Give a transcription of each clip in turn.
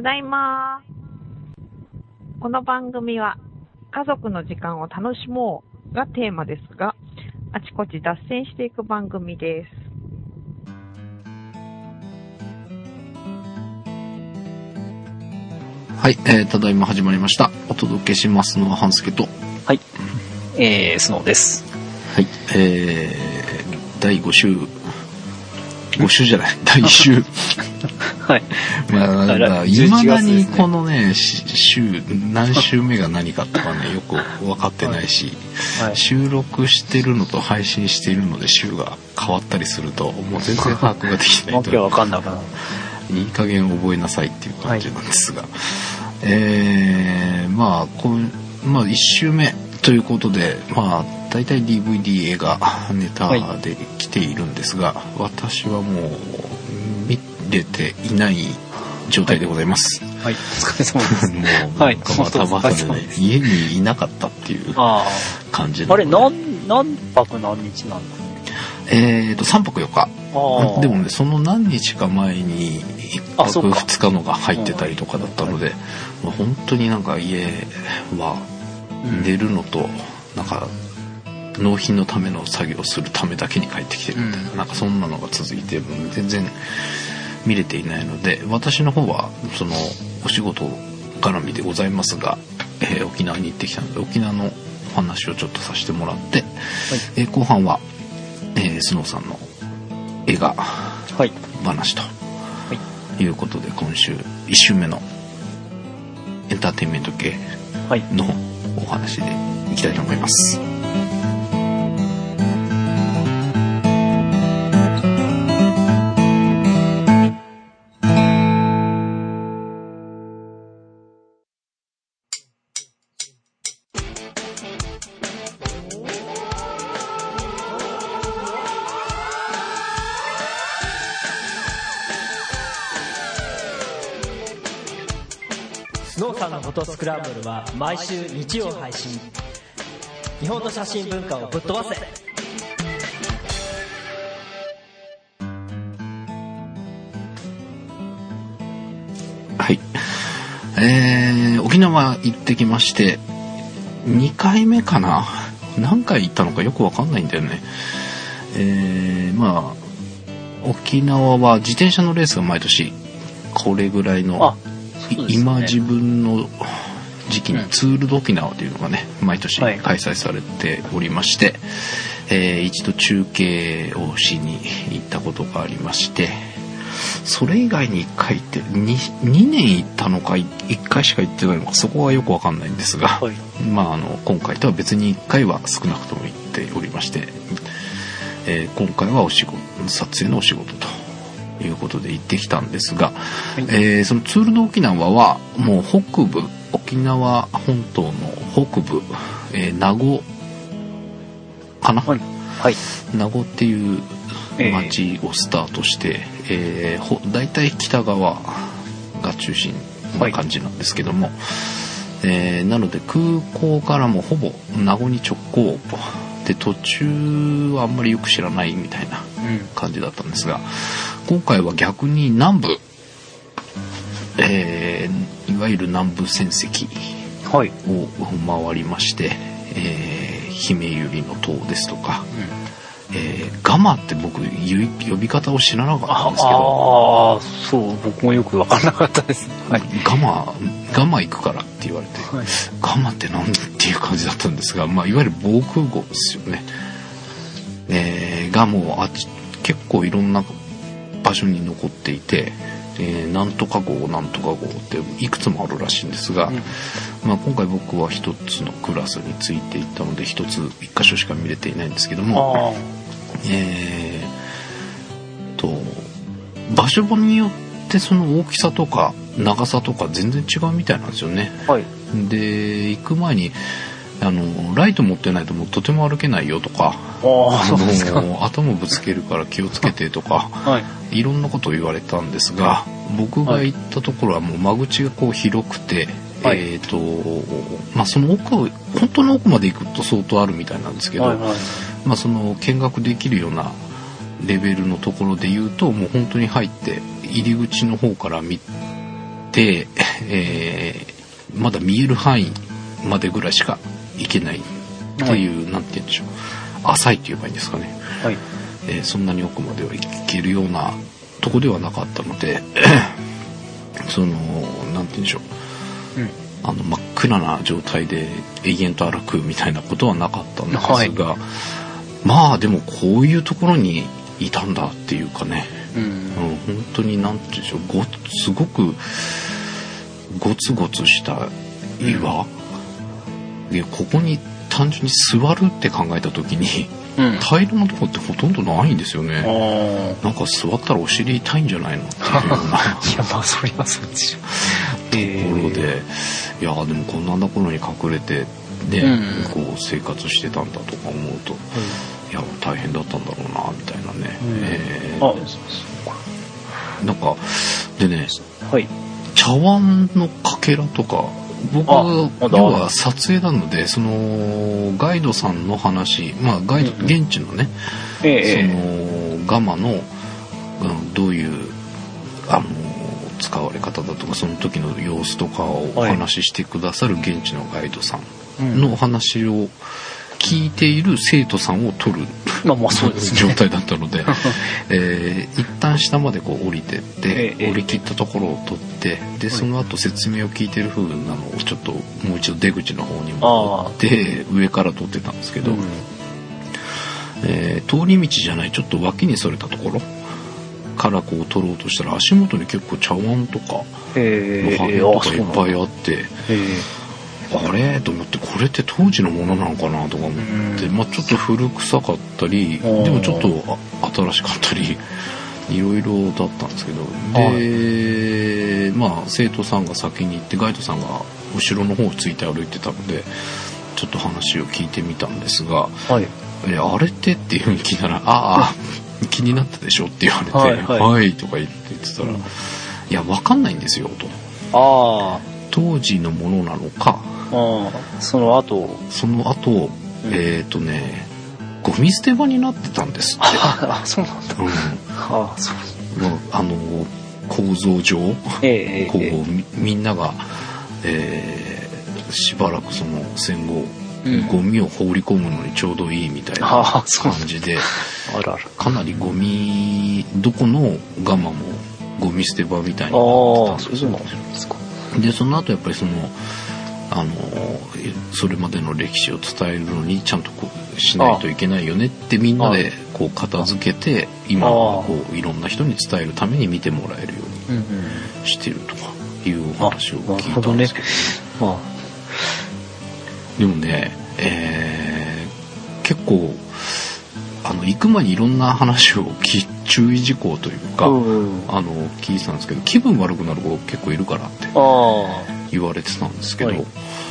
ただいま。この番組は家族の時間を楽しもうがテーマですが、あちこち脱線していく番組です。 はい、ただいま始まりました。お届けしますのは半助と、 はい、スノーです。 はい、第5週じゃない、第1週はい。 まあ、いまだにこのね、週何週目が何かとかねよく分かってないし、はい、収録してるのと配信しているので週が変わったりするともう全然把握ができてないとわけわかんなくなる。 いい加減覚えなさいっていう感じなんですが、はい、まあ1週目ということで、まあ大体 DVD 映画ネタで来ているんですが、はい、私はもう見れていない状態でございます。 はい、お疲れ様です。 もうなんかまたまたでね、家にいなかったっていう感じで。 あれ何泊何日なんだ。 3泊4日。でもね、その何日か前に1泊2日のが入ってたりとかだったので、まあ、本当になんか家は寝るのとなんか納品のための作業をするためだけに帰ってきてるみたいな、なんかそんなのが続いて全然見れていないので、私の方はそのお仕事絡みでございますが、沖縄に行ってきたので沖縄のお話をちょっとさせてもらって、はい、後半は、スノーさんの映画話ということで、今週1週目のエンターテインメント系のお話でいきたいと思います。 スノーさんのフォトスクランブルは毎週日曜配信。日本の写真文化をぶっ飛ばせ。 はい、沖縄行ってきまして、2回目かな、何回行ったのかよく分かんないんだよね。まあ沖縄は自転車のレースが毎年これぐらいの、今自分の時期にツールド沖縄というのがね毎年開催されておりまして、一度中継をしに行ったことがありまして、それ以外に1回行って 2年行ったのか1回しか行ってないのか、そこはよくわかんないんですが、はい、まあ今回とは別に1回は少なくとも行っておりまして、今回は撮影のお仕事ということで行ってきたんですが、はい、そのツールド沖縄はもう北部、沖縄本島の北部、名護かな、はいはい、名護っていう町をスタートして、だいたい北側が中心な感じなんですけども、なので空港からもほぼ名護に直行で、途中はあんまりよく知らないみたいな感じだったんですが、今回は逆に南部、いわゆる南部戦跡を回りまして、姫百合の塔ですとか、ガマって僕呼び方を知らなかったんですけど、 そう、僕もよく分からなかったです、はい、 ガマ行くからって言われて、はい、ガマって何っていう感じだったんですが、まあ、いわゆる防空壕ですよね。がもう結構いろんな場所に残っていて、なんとか号なんとか号っていくつもあるらしいんですが、まあ、今回僕は一つのクラスについていったので一箇所しか見れていないんですけども、場所によってその大きさとか長さとか全然違うみたいなんですよね、はい、で行く前にライト持ってないともうとても歩けないよとか、頭ぶつけるから気をつけてとか、はい、いろんなことを言われたんですが、僕が行ったところはもう間口がこう広くて、はい、まあ、その奥、本当の奥まで行くと相当あるみたいなんですけど、はいはい、まあ、その見学できるようなレベルのところで言うともう本当に入って入り口の方からて、まだ見える範囲までぐらいしか行けないっていう、なんて言うんでしょう、浅いって言えばいいんですかね、はい。そんなに奥までは行けるようなとこではなかったのでそのなんて言うんでしょう、真っ暗な状態で永遠と歩くみたいなことはなかったんですが、はい、まあでもこういうところにいたんだっていうかね、本当になんて言うんでしょう、すごくゴツゴツした岩、でここに単純に座るって考えた時に、平らなとこってほとんどないんですよね。なんか座ったらお尻痛いんじゃないのっていうようないやまあそりゃそうでしょところで、いやでもこんなところに隠れてね、こう生活してたんだとか思うと、いや大変だったんだろうなみたいなね。なんかでね、はい、茶碗のかけらとか、僕は要は撮影なので、そのガイドさんの話、まあガイド、現地のね、そのガマの、どういう使われ方だとか、その時の様子とかをお話ししてくださる現地のガイドさんのお話を聞いている生徒さんを撮る、状態だったので、一旦下までこう降りてって、降り切ったところを撮って、でその後説明を聞いてる風なのをちょっともう一度出口の方に戻って上から撮ってたんですけど、通り道じゃないちょっと脇にそれたところからこう撮ろうとしたら、足元に結構茶碗とかお花とかいっぱいあって、あれと思って、これって当時のものなのかなとか思って、まあちょっと古臭かったり、でもちょっと新しかったり、いろいろだったんですけど、でまあ生徒さんが先に行って、ガイドさんが後ろの方をついて歩いてたので、ちょっと話を聞いてみたんですが、はい、あれってっていうふうに聞いたら、気になったでしょって言われて、はいとか言ってたら、いや分かんないんですよと。当時のものなのか、 その後、 ゴミ捨て場になってたんですって。 そうなんだ。 構造上、こうみんなが、しばらくその戦後、ゴミを放り込むのにちょうどいいみたいな感じで、かなりゴミ、どこのガマもゴミ捨て場みたいになってたんですよ。でその後やっぱりそのそれまでの歴史を伝えるのにちゃんとこうしないといけないよねってみんなでこう片付けて、今こういろんな人に伝えるために見てもらえるようにしてるとかいうお話を聞いたんですけど、でもね、結構行く前にいろんな話を注意事項というか、聞いてたんですけど、気分悪くなる子結構いるからって言われてたんですけど、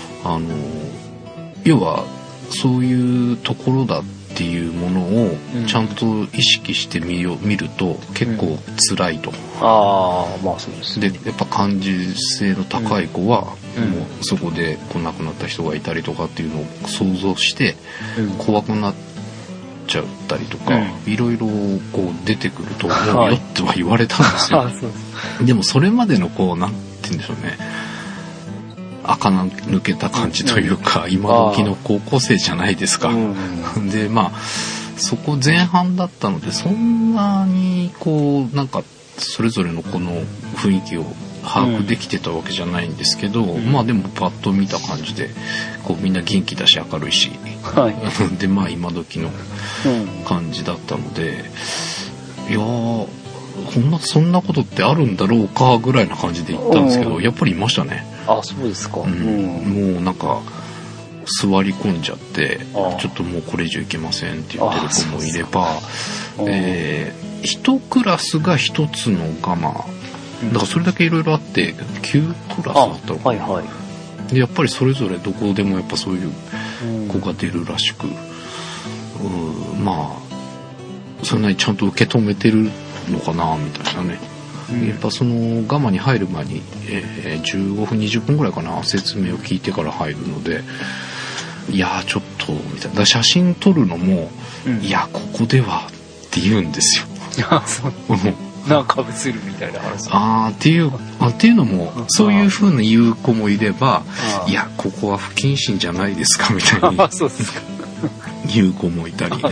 要はそういうところだっていうものをちゃんと意識して見ると結構辛いと。 そうですね。 でやっぱ感受性の高い子は、もうそこで亡くなった人がいたりとかっていうのを想像して怖くなっちゃったりとか、いろいろこう出てくると思うよっては言われたんですよ。でもそれまでのこうなんて言うんでしょうね、垢抜けた感じというか、今時の高校生じゃないですか。でまあそこ前半だったので、そんなにこうなんかそれぞれのこの雰囲気を把握できてたわけじゃないんですけど、まあでもパッと見た感じでこうみんな元気だし明るいし、でまあ今時の感じだったので、いやそんなことってあるんだろうかぐらいな感じで行ったんですけど、やっぱりいましたね。 そうですか。 もうなんか座り込んじゃって、ちょっともうこれ以上いけませんって言ってる子もいれば、一クラスが一つのガマだからそれだけいろいろあって9クラスだったのかな。でやっぱりそれぞれどこでもやっぱそういう子が出るらしく、まあそんなにちゃんと受け止めてるのかなみたいなね。やっぱそのガマに入る前に、15分20分ぐらいかな説明を聞いてから入るので、いやちょっとみたいな。写真撮るのも、いやここではって言うんですよ。 なんかぶつるみたいな話。 っていうのも、そういう風に言う子もいれば、いや、ここは不謹慎じゃないですかみたいにそうですか。 言う子もいたりね。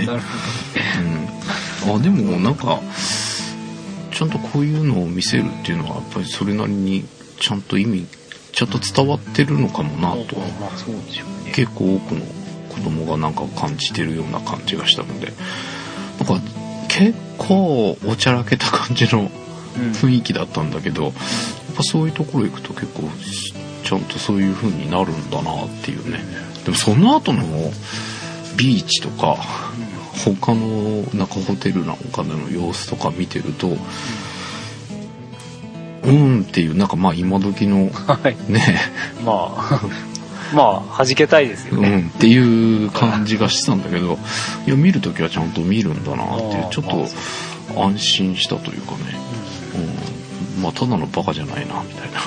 でもなんか、ちゃんとこういうのを見せるっていうのは、やっぱりそれなりにちゃんと伝わってるのかもなと、結構多くの子供がなんか感じてるような感じがしたので、なんか結構おちゃらけた感じの雰囲気だったんだけど、やっぱそういうところ行くと結構ちゃんとそういう風になるんだなっていうね。でもその後のビーチとか他のなんかホテルなんかでの様子とか見てると、っていうなんか今時のね、 弾けたいですよね。 っていう感じがしてたんだけど、いや見るときはちゃんと見るんだなっていう、ちょっと安心したというかね、ただのバカじゃないなみたいな。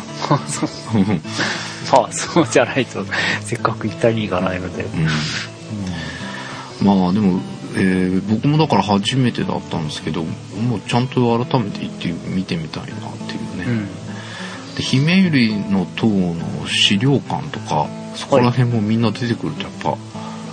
そうじゃないとせっかくイタリアに行かないので。 でも、僕もだから初めてだったんですけど、もうちゃんと改めて行って見てみたいなっていうね。で、ひめゆりの塔の資料館とかそこら辺もみんな出てくるとやっぱ、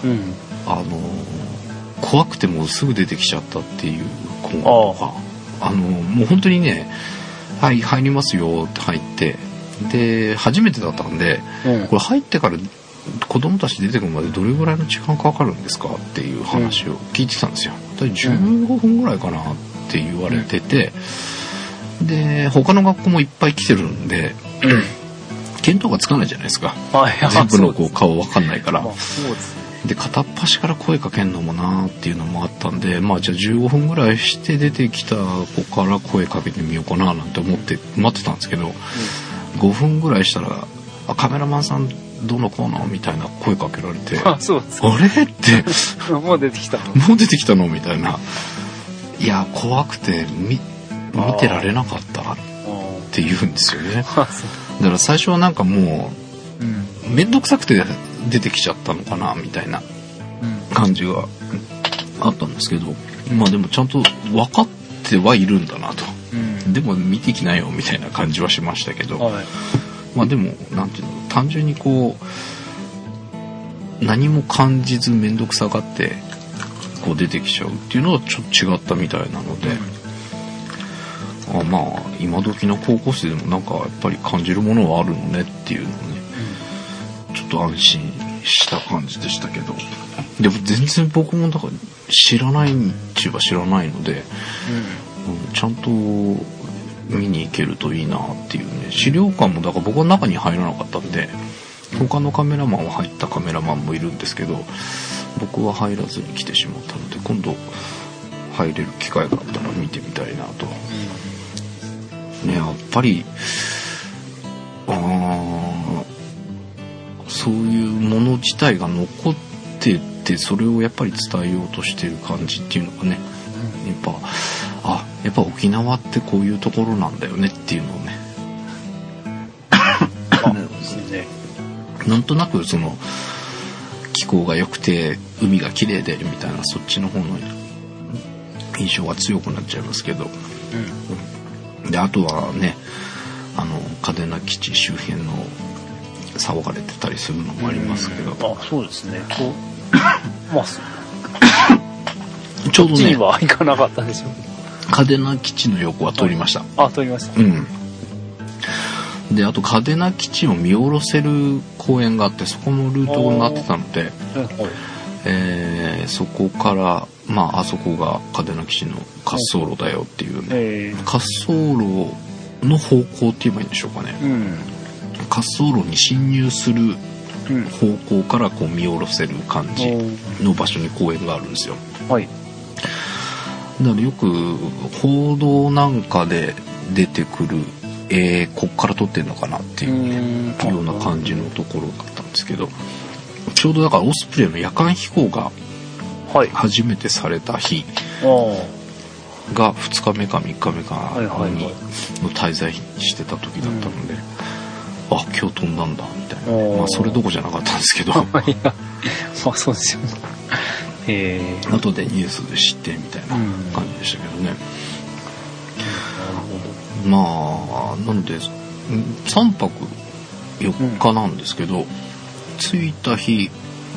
怖くてもすぐ出てきちゃったっていう子とか、もう本当にね、はい入りますよって入って、で初めてだったんで、これ入ってから子供たち出てくるまでどれぐらいの時間かかるんですかっていう話を聞いてたんですよ。15分ぐらいかなって言われてて、で他の学校もいっぱい来てるんで、見当がつかないじゃないですか。全部の顔わかんないから。で片っ端から声かけんのもなーっていうのもあったんで、じゃあ15分ぐらいして出てきた子から声かけてみようかななんて思って待ってたんですけど、5分ぐらいしたらカメラマンさんどうのこうのみたいな声かけられて、あれってもう出てきたのみたいな。いや怖くて見てられなかったって言うんですよね。だから最初はなんかもう面倒くさくて出てきちゃったのかなみたいな感じがあったんですけど、でもちゃんと分かってはいるんだなと、でも見てきなよみたいな感じはしましたけど、でもなんていうの、単純にこう何も感じず面倒くさがってこう出てきちゃうっていうのはちょっと違ったみたいなので、今時の高校生でもなんかやっぱり感じるものはあるのねっていうのをね、ちょっと安心した感じでしたけど、でも全然僕もだから知らないっちゅうか知らないので、ちゃんと見に行けるといいなっていうね。資料館もだから僕は中に入らなかったんで、他のカメラマンは入ったカメラマンもいるんですけど、僕は入らずに来てしまったので、今度入れる機会があったら見てみたいなと、ね。やっぱりそういうもの自体が残ってて、それをやっぱり伝えようとしてる感じっていうのがね、やっぱ沖縄ってこういうところなんだよねっていうのをねなんとなくその気候が良くて海が綺麗でみたいな、そっちの方の印象が強くなっちゃいますけど、であとはね、嘉手納基地周辺の騒がれてたりするのもありますけど、 そうですね。 ちょうどね、 こっちには行かなかったでしょう。 嘉手納基地の横は通りました。 通りました。 であと嘉手納基地を見下ろせる公園があって、そこもルートになってたので、そこからあそこが嘉手納基地の滑走路だよっていうね、滑走路の方向って言えばいいんでしょうかね、滑走路に進入する方向からこう見下ろせる感じの場所に公園があるんですよ。だからよく報道なんかで出てくるこっから撮ってんのかなっていうような感じのところだったんですけど、ちょうどだからオスプレイの夜間飛行が初めてされた日が2日目か3日目かにの滞在してた時だったので、今日飛んだんだみたいな、それどころじゃなかったんですけどそうですよね。 後でニュースで知ってみたいな感じでしたけどね。 まあなので3泊4日なんですけど、着いた日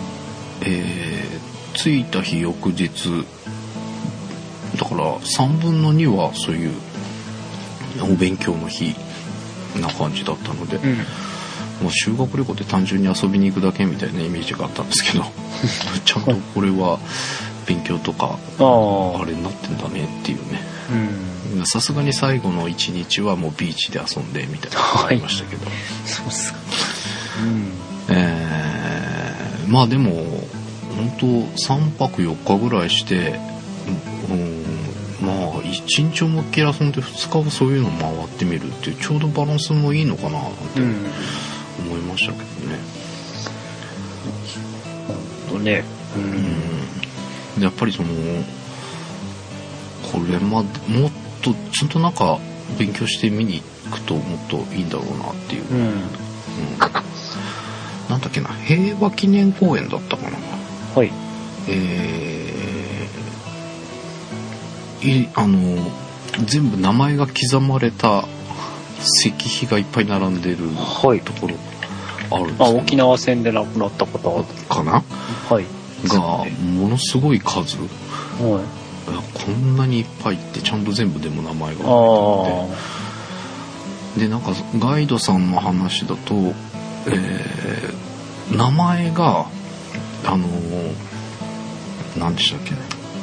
翌日だから3分の2はそういうお勉強の日な感じだったので、もう修学旅行って単純に遊びに行くだけみたいなイメージがあったんですけどちゃんとこれは勉強とかあれになってんだねっていうね。さすがに最後の1日はもうビーチで遊んでみたいなのがありましたけど、 そうっすか。 まあでも本当3泊4日ぐらいして、まあ1日思いっきり遊んで2日はそういうの回ってみるっていうちょうどバランスもいいのかななんて思いましたけどね。やっぱりそのこれまでもっとちゃんとなんか勉強して見に行くともっといいんだろうなっていう、なんだっけな、平和記念公園だったかな。 はい。 全部名前が刻まれた石碑がいっぱい並んでるところあるんですけど、 沖縄戦で亡くなった方かな、がものすごい数、こんなにいっぱいってちゃんと全部でも名前があって、でなんかガイドさんの話だと、名前が何でしたっけね、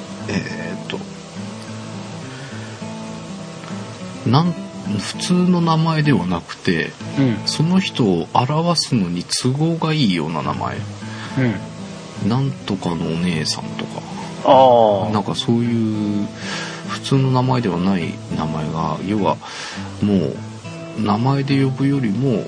普通の名前ではなくて、その人を表すのに都合がいいような名前、なんとかのお姉さんとか、なんかそういう普通の名前ではない名前が、要はもう名前で呼ぶよりも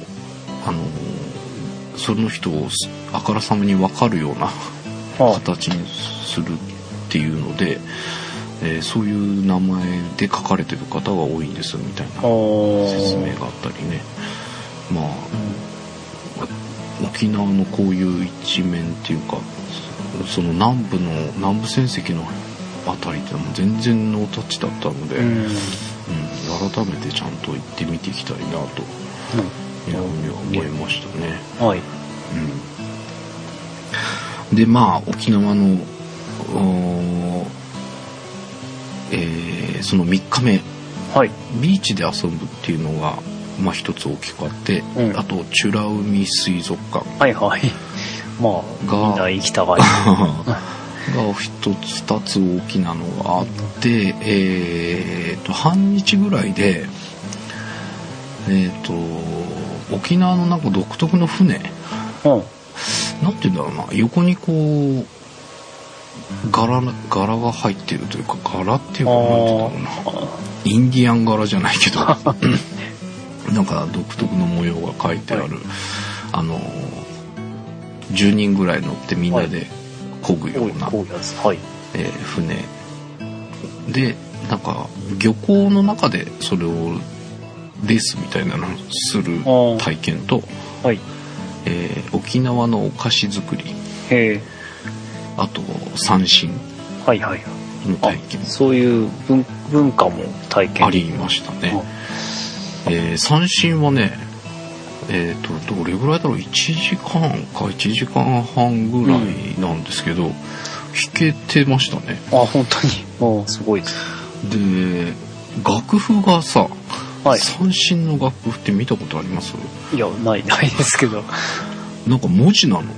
その人をあからさまに分かるような形にするっていうので、そういう名前で書かれてる方が多いんですみたいな説明があったりね。まあ、沖縄のこういう一面っていうか、その南部戦績のあたりってのも全然ノータッチだったので、改めてちゃんと行ってみていきたいなというふうには思いましたね。でまあ沖縄のその3日目、ビーチで遊ぶっていうのがまあ一つ大きくあって、あと美ら海水族館まあみんな行きたがりが一つ二つ大きなのがあって、半日ぐらいで沖縄のなんか独特の船、なんていうんだろうな、横にこう柄が入ってるというか、柄っていうか、なんていうんだろうな、インディアン柄じゃないけどなんか独特の模様が書いてある、10人ぐらい乗ってみんなで漕ぐような、船で、なんか漁港の中でそれをレースみたいなのをする体験と、沖縄のお菓子作り、あと三線の体験、 そういう文化も体験ありましたね。三線はね、どれぐらいだろう、1時間か1時間半ぐらいなんですけど、弾けてましたね。 本当にすごいです。 で楽譜がさ、三線の楽譜って見たことあります？ いや、ないですけどなんか文字なの。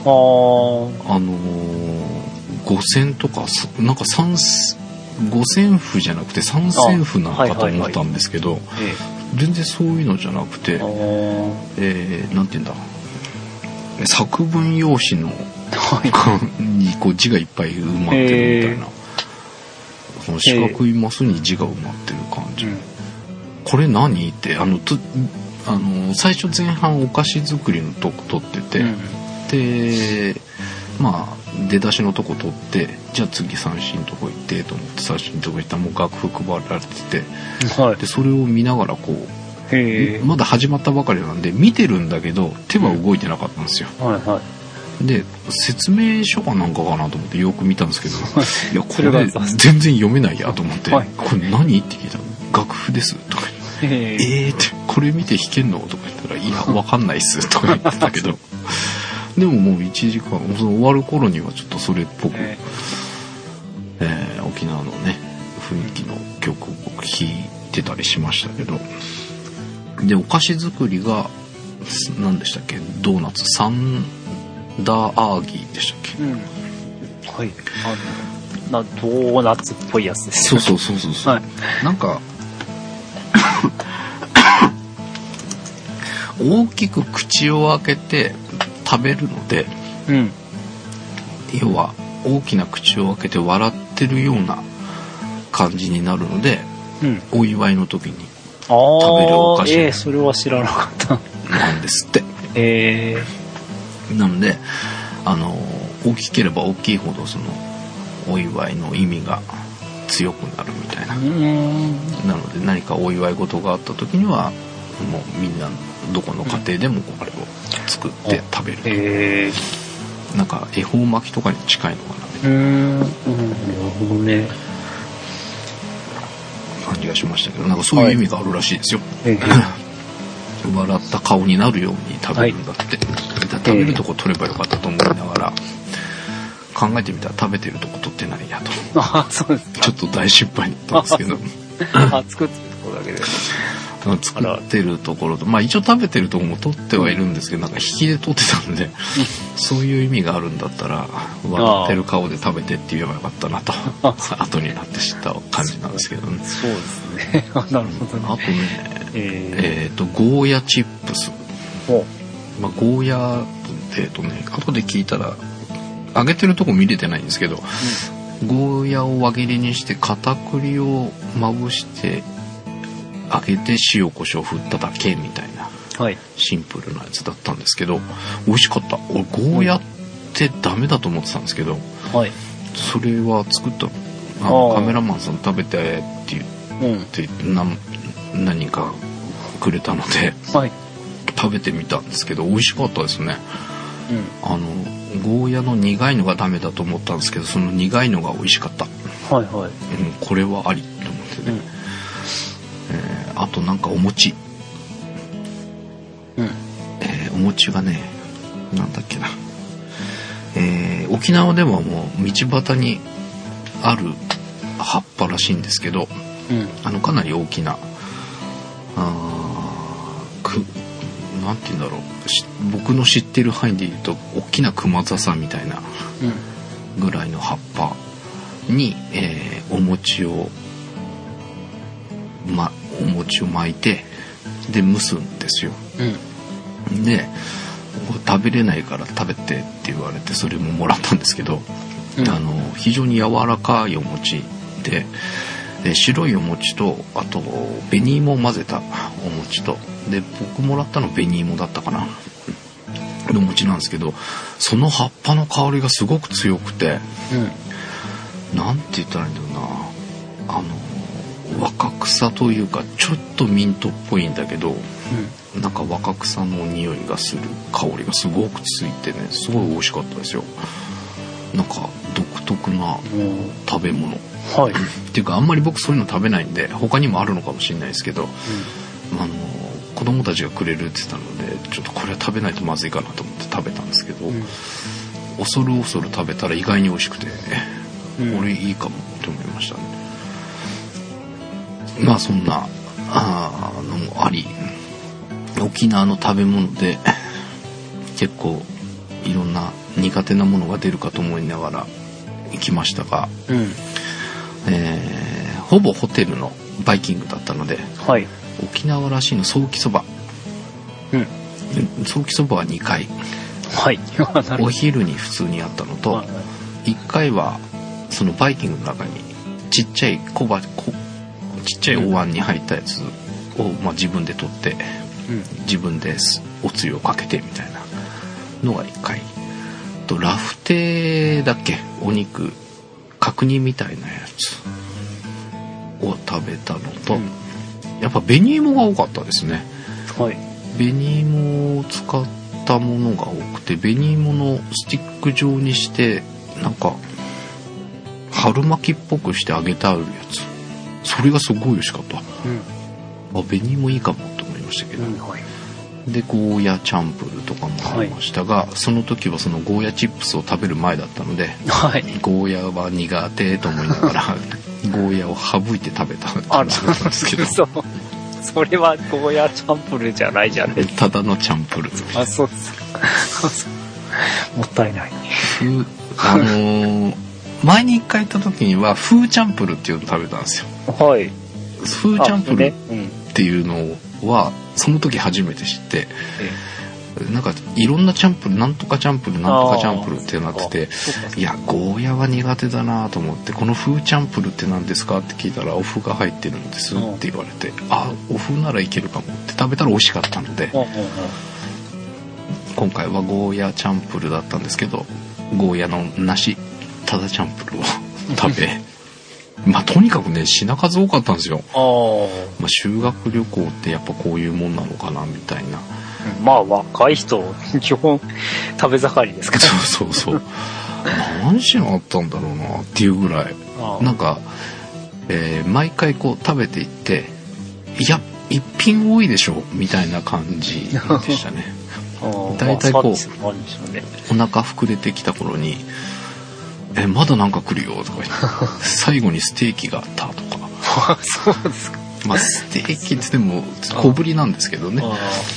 五線とかなんか五線譜じゃなくて三線譜なのかと思ったんですけど、全然そういうのじゃなくて、なんていうんだ、作文用紙のにこう字がいっぱい埋まってるみたいな、この四角いマスに字が埋まってる感じ、これ何って最初前半お菓子作りのとこ取ってて、でまあ出だしのとこ取って、じゃあ次三線のとこ行ってと思って三線のとこ行ったらもう楽譜配られてて、でそれを見ながらこう、まだ始まったばかりなんで見てるんだけど手は動いてなかったんですよ。で説明書かなんかかなと思ってよく見たんですけどいやこれ全然読めないやと思って、これ何って聞いたら楽譜ですとかってこれ見て弾けんのとか言ったらいやわかんないっすとか言ってたけどでももう1時間その終わる頃にはちょっとそれっぽく、沖縄のね雰囲気の曲を弾いてたりしましたけど、でお菓子作りが何でしたっけ、ドーナツサンダーアーギーでしたっけ、 はい、ドーナツっぽいやつですよね。 そう、はい、なんか大きく口を開けて食べるので、要は大きな口を開けて笑ってるような感じになるので、お祝いの時に食べるお菓子それは知らなかったなんですって。なので大きければ大きいほどそのお祝いの意味が強くなるみたいな。なので何かお祝い事があった時にはもうみんなどこの家庭でもあれを作って食べると、なんか恵方巻きとかに近いのかなみたいな、なるほどね、感じがしましたけど、なんかそういう意味があるらしいですよ、笑った顔になるように食べるんだって、食べるとこ取ればよかったと思いながら考えてみたら食べてるとこ取ってないやとそうですちょっと大失敗だったんですけど作ってるところだけで作ってるところと、まあ一応食べてるところも撮ってはいるんですけど、なんか引きで撮ってたんでそういう意味があるんだったら笑ってる顔で食べてって言えばよかったなと後になって知った感じなんですけどね。 そうですねなるほどね。 あとねゴーヤチップス、まあ、ゴーヤって後で聞いたら揚げてるとこ見れてないんですけど、ゴーヤを輪切りにして片栗をまぶして揚げて塩コショウ振っただけみたいな、シンプルなやつだったんですけど美味しかった。俺ゴーヤってダメだと思ってたんですけど、それは作ったカメラマンさん食べてって言って、何かくれたので、食べてみたんですけど美味しかったですね。ゴーヤの苦いのがダメだと思ったんですけどその苦いのが美味しかった。これはありと思ってね。あとなんかお餅、お餅がねなんだっけな、沖縄ではもう道端にある葉っぱらしいんですけど、かなり大きななんて言うんだろう、僕の知ってる範囲で言うと大きなクマザサみたいなぐらいの葉っぱに、お餅を巻いてで蒸すんですよ、で食べれないから食べてって言われてそれももらったんですけど、非常に柔らかいお餅で白いお餅とあと紅芋を混ぜたお餅とで僕もらったの紅芋だったかなのお餅なんですけど、その葉っぱの香りがすごく強くて、なんて言ったらいいんだろうな、若草というかちょっとミントっぽいんだけど、なんか若草の匂いがする香りがすごくついてねすごい美味しかったですよ。なんか独特な食べ物、っていうかあんまり僕そういうの食べないんで他にもあるのかもしれないですけど、子供たちがくれるって言ったのでちょっとこれは食べないとまずいかなと思って食べたんですけど、恐る恐る食べたら意外に美味しくて、俺いいかもって思いましたね。まあそんなのもあり、沖縄の食べ物で結構いろんな苦手なものが出るかと思いながら行きましたが、ほぼホテルのバイキングだったので、沖縄らしいのソーキそば、ソーキそばは2回、お昼に普通にあったのと、1回はそのバイキングの中にちっちゃいちっちゃいお椀に入ったやつを、自分で取って、自分でおつゆをかけてみたいなのが1回と、ラフテーだっけ、お肉角煮みたいなやつを食べたのと、やっぱ紅芋が多かったですね。紅芋を使ったものが多くて、紅芋のスティック状にしてなんか春巻きっぽくして揚げてあるやつ、それがすごい美味しかった。 紅もいいかもと思いましたけど、 はい、 でゴーヤチャンプルとかもありましたが、その時はそのゴーヤチップスを食べる前だったので、ゴーヤは苦手と思いながらゴーヤを省いて食べた感じだったんですけどそれはゴーヤチャンプルじゃないじゃん。 ただのチャンプル。 あ、そうですもったいない。 前に一回行った時にはフーチャンプルっていうのを食べたんですよ。 はい。 フーチャンプルっていうのはその時初めて知って、なんかいろんなチャンプル、なんとかチャンプル、なんとかチャンプルってなってて、いやゴーヤは苦手だなと思って、このフーチャンプルって何ですかって聞いたら、お麩が入ってるんですって言われて、あ、お麩ならいけるかもって食べたら美味しかったので、今回はゴーヤチャンプルだったんですけど、ゴーヤの梨ただチャンプルを食べまあとにかくね、品数多かったんですよ。まあ、修学旅行ってやっぱこういうもんなのかなみたいな。 まあ若い人基本食べ盛りですから。 そう何品あったんだろうなっていうぐらい、なんか、毎回こう食べていって、いや一品多いでしょみたいな感じでしたね。だいたいこう、お腹膨れてきた頃に、まだなんか来るよとか言って最後にステーキがあったとかそうですか。 まあステーキってでも小ぶりなんですけどね、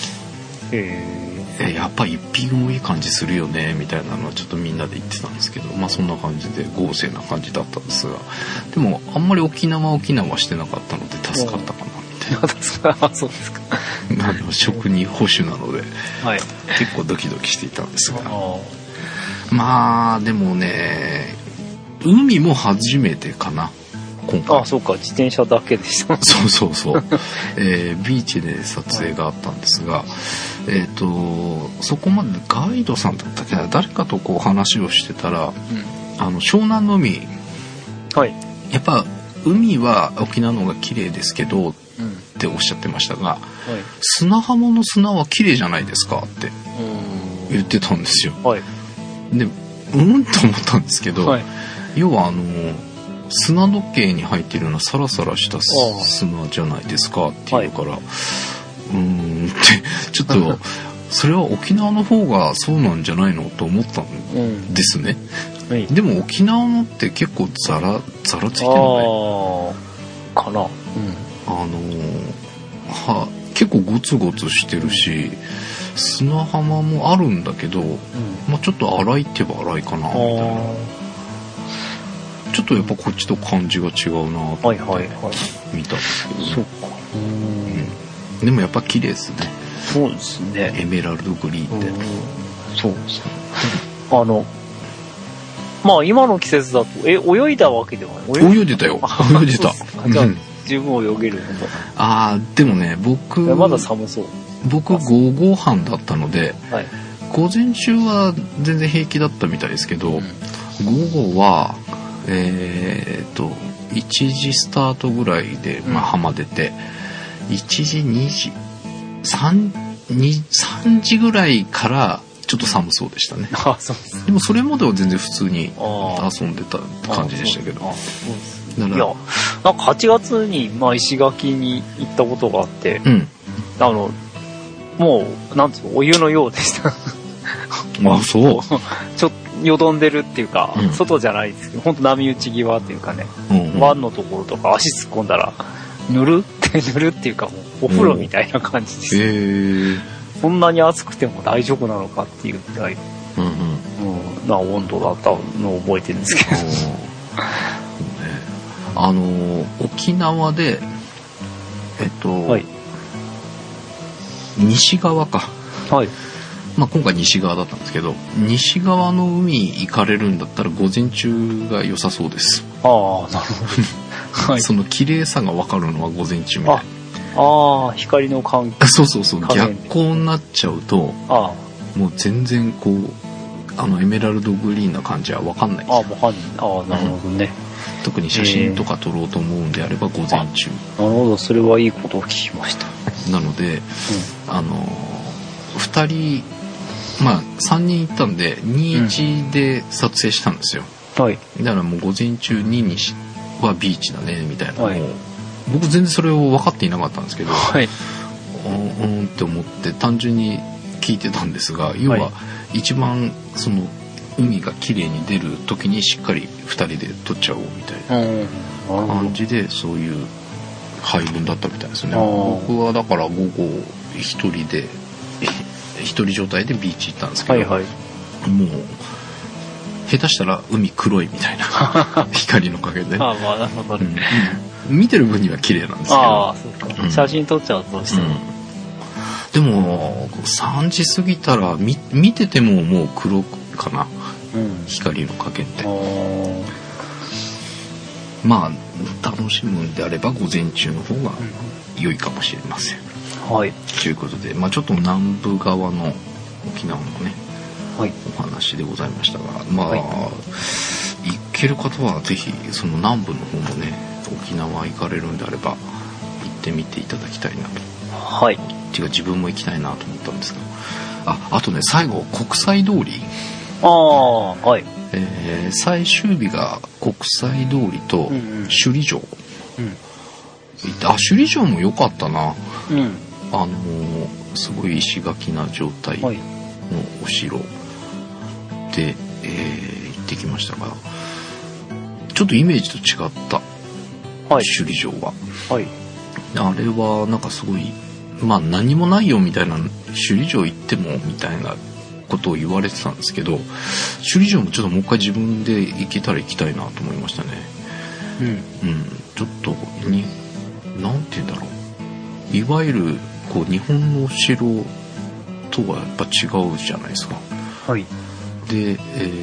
やっぱ一品多い感じするよねみたいなのはちょっとみんなで言ってたんですけど、まあそんな感じで豪勢な感じだったんですが、でもあんまり沖縄してなかったので助かったかなみたいな。 そうですか。 食に保守なので、 はい、 結構ドキドキしていたんですが、まあでもね、海も初めてかな今回。 あ、そうか、自転車だけでした。 そうビーチで撮影があったんですが、そこまでガイドさんだったっけな、誰かとこう話をしてたら、湘南の海、 はい、 やっぱ海は沖縄の方が綺麗ですけど、っておっしゃってましたが、砂浜の砂は綺麗じゃないですかって言ってたんですよ。で、と思ったんですけど、要は砂時計に入っているようなサラサラした砂じゃないですかっていうから、ってちょっとそれは沖縄の方がそうなんじゃないのと思ったんですね。でも沖縄のって結構ザラついてるね。 かな。 結構ゴツゴツしてるし、砂浜もあるんだけど、まあちょっと荒いって言えば荒いかなみたいな。ちょっとやっぱこっちと感じが違うなと思って見たんですけどね。 そうか。 でもやっぱ綺麗ですね。 そうですね。 エメラルドグリーンって。 そうですね。まあ今の季節だと泳いだわけではない。 泳いでたよ。泳いでた。 じゃあ十分泳げるのだ。 でもね、僕まだ寒そう。 僕午後半だったので、午前中は全然平気だったみたいですけど、午後は1時スタートぐらいで、まあ、浜出て、1時2時3時ぐらいからちょっと寒そうでしたね。 そうです。 でもそれまでは全然普通に遊んでた感じでしたけど。 いや、なんか8月に、まあ、石垣に行ったことがあって、もうなんつうの、お湯のようでした。 そう。 ちょっとよどんでるっていうか、外じゃないですけど、本当波打ち際っていうかね、湾のところとか足突っ込んだらぬるっていうか、もうお風呂みたいな感じです。そんなに暑くても大丈夫なのかっていうぐらい、な温度だったのを覚えてるんですけど。 沖縄で西側か。まあ、今回西側だったんですけど、西側の海行かれるんだったら午前中が良さそうです。 なるほど。 その綺麗さが分かるのは午前中みたいな。 光の関係。 そう逆光になっちゃうと、もう全然こうエメラルドグリーンな感じは分かんないんですよ。 なるほどね。 特に写真とか撮ろうと思うんであれば午前中。なるほど、それはいいことを聞きました。 なので、2人、まあ3人行ったんで21で撮影したんですよ。だからもう午前中2にはビーチだねみたいなのを僕全然それを分かっていなかったんですけど、 はい、 って思って単純に聞いてたんですが、要は一番その海が綺麗に出る時にしっかり2人で撮っちゃおうみたいな感じで、そういう配分だったみたいですね。僕はだから午後一人状態でビーチ行ったんですけど、もう下手したら海黒いみたいな光のおかげで、 なるほどね、 見てる分には綺麗なんですけど、 そうか、写真撮っちゃうとどうしても、 でも3時過ぎたら見ててももう黒かな、光の加減って。まあ楽しむんであれば午前中の方が良いかもしれません。 はい。 ということで、ちょっと南部側の沖縄のね、お話でございましたが、行ける方はぜひその南部の方もね、沖縄行かれるんであれば行ってみていただきたいなと。 はい。 っていうか自分も行きたいなと思ったんですけど、あとね、最後国際通り。 はい。 最終日が国際通りと首里城、首里城も良かったな、すごい石垣な状態のお城で、行ってきましたが、ちょっとイメージと違った、首里城は、あれはなんかすごい何もないよみたいな、首里城行ってもみたいなことを言われてたんですけど、首里城もちょっともう一回自分で行けたら行きたいなと思いましたね。ちょっとなんて言うんだろう、いわゆるこう日本のお城とはやっぱ違うじゃないですか。で、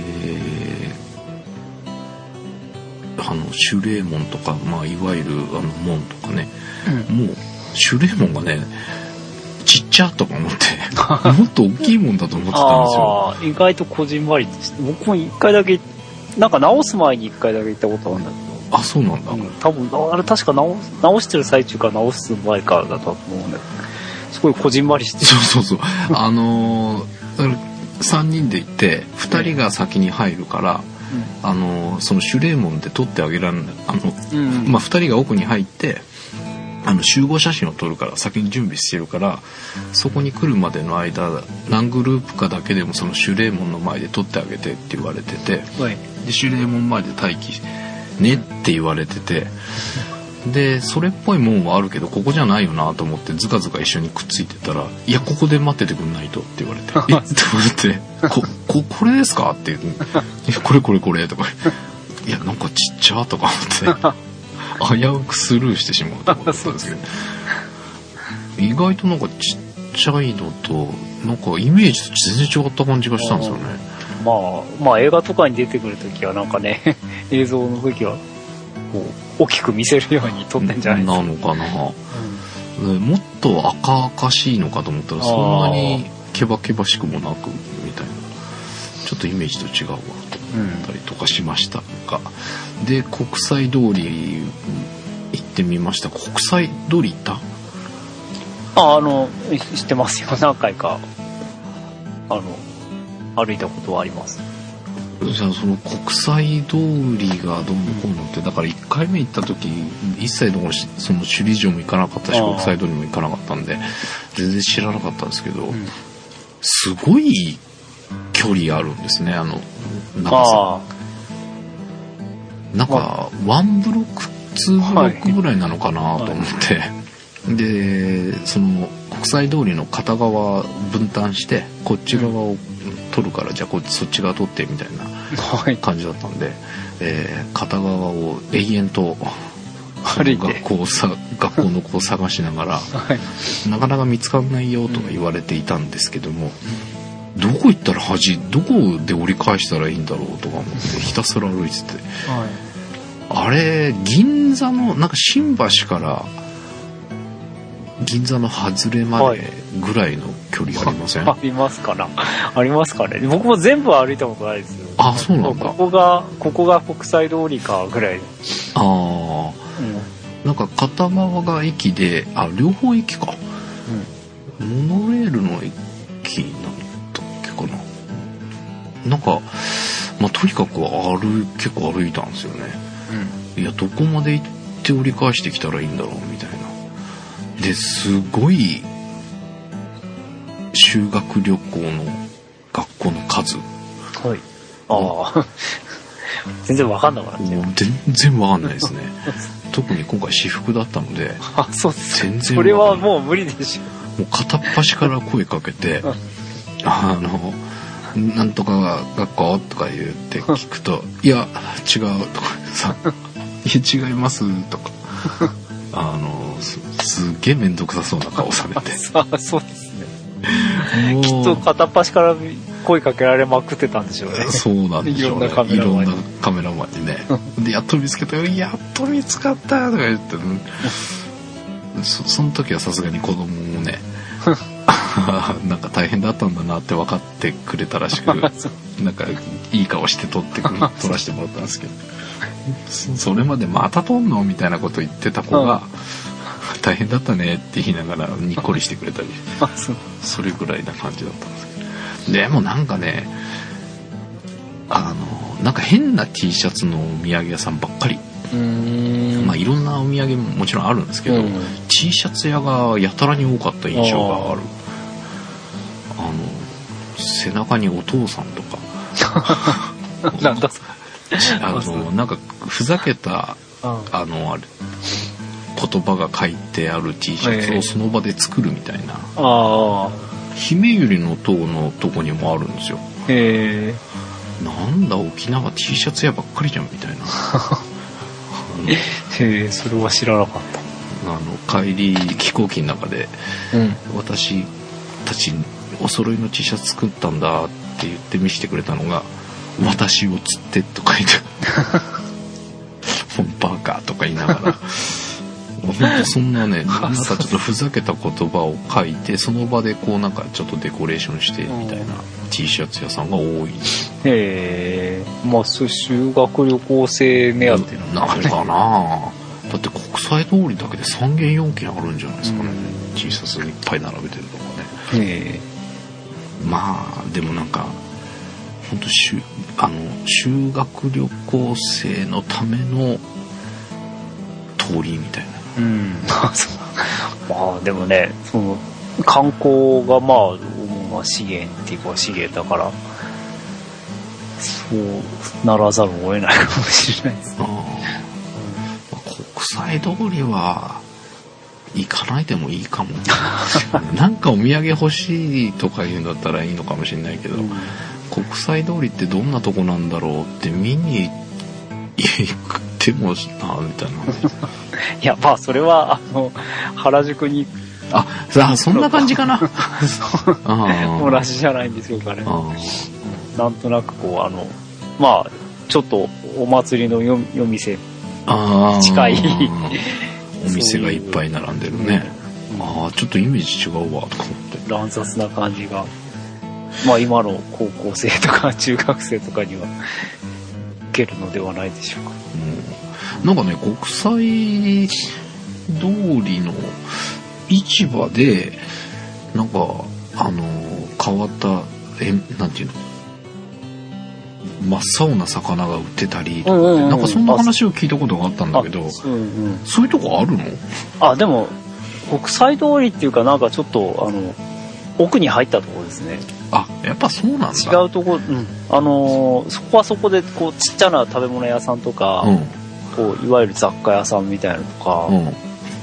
守礼門とか、いわゆる門とかね、もう守礼門がねちっちゃとか思ってもっと大きいもんだと思ってたんですよ。 意外とこじんまりとして、僕も一回だけなんか直す前に一回だけ行ったことあるんだけど。 そうなんだ。 多分あれ確か直してる最中か直す前からだと思うんだけど、すごいこじんまりして。 そう3人で行って2人が先に入るから、その守礼門で撮ってあげられない、2人が奥に入って集合写真を撮るから先に準備してるから、そこに来るまでの間何グループかだけでもその守礼門の前で撮ってあげてって言われてて、で守礼門前で待機ねって言われてて、でそれっぽい門はあるけどここじゃないよなと思ってずかずか一緒にくっついてたら、いやここで待っててくんないとって言われてって言われてこれですかって言う、いやこれとか、いやなんかちっちゃとか思って危うくスルーしてしまうと思ったんですけど意外となんかちっちゃいのとなんかイメージと全然違った感じがしたんですよね。 映画とかに出てくるときはなんかね映像の時はこう大きく見せるように撮ってんじゃないですか。 なのかな、もっと赤々しいのかと思ったらそんなにケバケバしくもなくみたいな、ちょっとイメージと違うわと思ったりとかしましたが、で国際通り行ってみました。国際通り行った？ 知ってますよ。何回か歩いたことはあります。 じゃあその国際通りがどうのこうのって、だから1回目行った時一切その首里城も行かなかったし国際通りも行かなかったんで全然知らなかったんですけど、すごい距離あるんですね、長さ。なんか1ブロック2ブロックぐらいなのかなと思って、でその国際通りの片側分担してこっち側を取るから、じゃあそっち側取ってみたいな感じだったんで、片側を永遠と学校の子を探しながら、なかなか見つからないよとか言われていたんですけども、どこ行ったらどこで折り返したらいいんだろうとか思ってひたすら歩いてて、あれ銀座のなんか新橋から銀座の外れまでぐらいの距離ありません？ ありますかね。僕も全部歩いたことないですよ。 そうなんだ。 ここが国際通りかぐらい。 なんか片側が駅で、両方駅か。モノレールの駅なんだっけかな。なんかとにかく結構歩いたんですよね。いやどこまで行っって折り返してきたらいいんだろうみたいな。ですごい修学旅行の学校の数。 はい。ああ。全然わかんなかった。 全然わかんないですね。特に今回私服だったので。 あ、そうです。 全然。 それはもう無理でしょ。もう片っ端から声かけて、なんとか学校とか言って聞くと、いや違うとかさ、いや違いますとか、すっげえ面倒くさそうな顔されて。 そうですね。きっと片っ端から声かけられまくってたんでしょうね。 そうなんでしょうね。いろんなカメラマンにね。で、やっと見つけたよ、やっと見つかったとか言って、その時はさすがに子供もね、なんか大変だったんだなって分かってくれたらしく、なんかいい顔して撮らせてもらったんですけど、それまでまた撮んのみたいなこと言ってた子が、大変だったねって言いながらにっこりしてくれたり、それぐらいな感じだったんですけど、でもなんかね、なんか変な T シャツのお土産屋さんばっかり。まあいろんなお土産ももちろんあるんですけど、T シャツ屋がやたらに多かった印象がある。背中にお父さんとかなんだなんかふざけたあれ言葉が書いてある T シャツをその場で作るみたいな。姫百合の塔のとこにもあるんですよ。なんだ沖縄 T シャツ屋ばっかりじゃんみたいな。 それは知らなかった。 帰り飛行機の中で、私たちお揃いの T シャツ作ったんだって言って見せてくれたのが、私を釣ってとか言ってバカとか言いながら、本当そんなね、なんかちょっとふざけた言葉を書いてその場でこうなんかちょっとデコレーションしてみたいな T シャツ屋さんが多い。 まあ修学旅行生目当てなんかな。だって国際通りだけで3軒4軒あるんじゃないですかね。T シャツいっぱい並べてるとかね。まあでもなんか本当修学旅行生のための通りみたいな。 まあでもね、その観光がまあ資源っていうか資源だから、そうならざるを得ないかもしれないですね。 国際通りは行かないでもいいかも。なんかお土産欲しいとか言うんだったらいいのかもしれないけど、国際通りってどんなとこなんだろうって見に行ってもなみたいな。 いやまあそれは原宿にそんな感じかな。 同じじゃないんですよかね。なんとなくこうまあちょっとお祭りの夜店近いお店がいっぱい並んでるね。ちょっとイメージ違うわとか思って。 乱雑な感じが、まあ今の高校生とか中学生とかには受けるのではないでしょうか。 なんかね、国際通りの市場でなんか変わったなんていうの、真っ青な魚が売ってたりとか、なんかそんな話を聞いたことがあったんだけど、そういうとこあるの？ でも国際通りっていうかなんかちょっと奥に入ったところですね。 やっぱそうなんだ。 違うとこ、そこはそこでこうちっちゃな食べ物屋さんとか、こういわゆる雑貨屋さんみたいなのとか、こ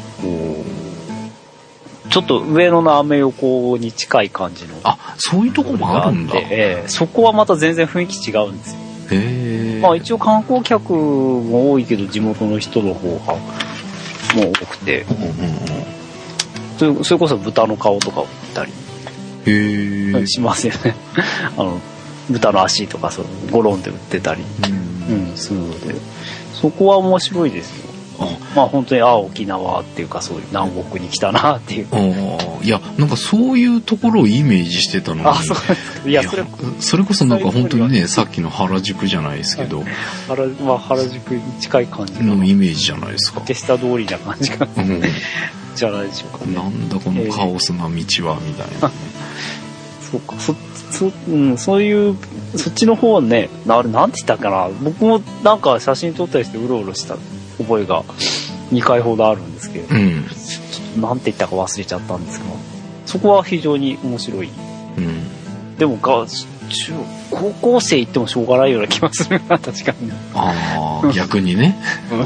うちょっと上野のアメ横に近い感じの。 そういうとこもあるんだ。 そこはまた全然雰囲気違うんですよ。まあ一応観光客も多いけど地元の人の方がもう多くて、それこそ豚の顔とか売ったりしますよね。豚の足とかゴロンで売ってたりするので、そこは面白いですよ。まあ本当に沖縄っていうかそういう南国に来たなっていう。 いやなんかそういうところをイメージしてたのに。 そうですか。いやそれこそなんか本当にね、さっきの原宿じゃないですけど、 原宿に近い感じのイメージじゃないですか。 手下通りな感じがじゃないでしょうかね。 なんだこのカオスな道はみたいな。 そうか、そういうそっちの方ね、なんて言ったかな。僕もなんか写真撮ったりしてうろうろした覚えが 2回ほどあるんですけど、 うん、 ちょっとなんて言ったか忘れちゃったんですけど、そこは非常に面白い。 うん、 でも高校生行ってもしょうがないような気がするな、確かに。 ああ、逆にね。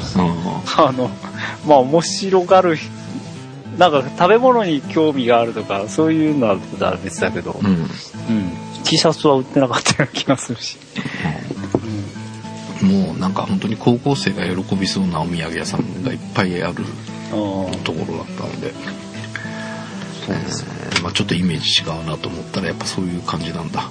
まあ面白がる、なんか食べ物に興味があるとか、そういうのは別だけど、 うん、うん、 T シャツは売ってなかったような気がするし。 もうなんか本当に高校生が喜びそうなお土産屋さんがいっぱいあるところだったので、そうですね。まあちょっとイメージ違うなと思ったらやっぱそういう感じなんだ。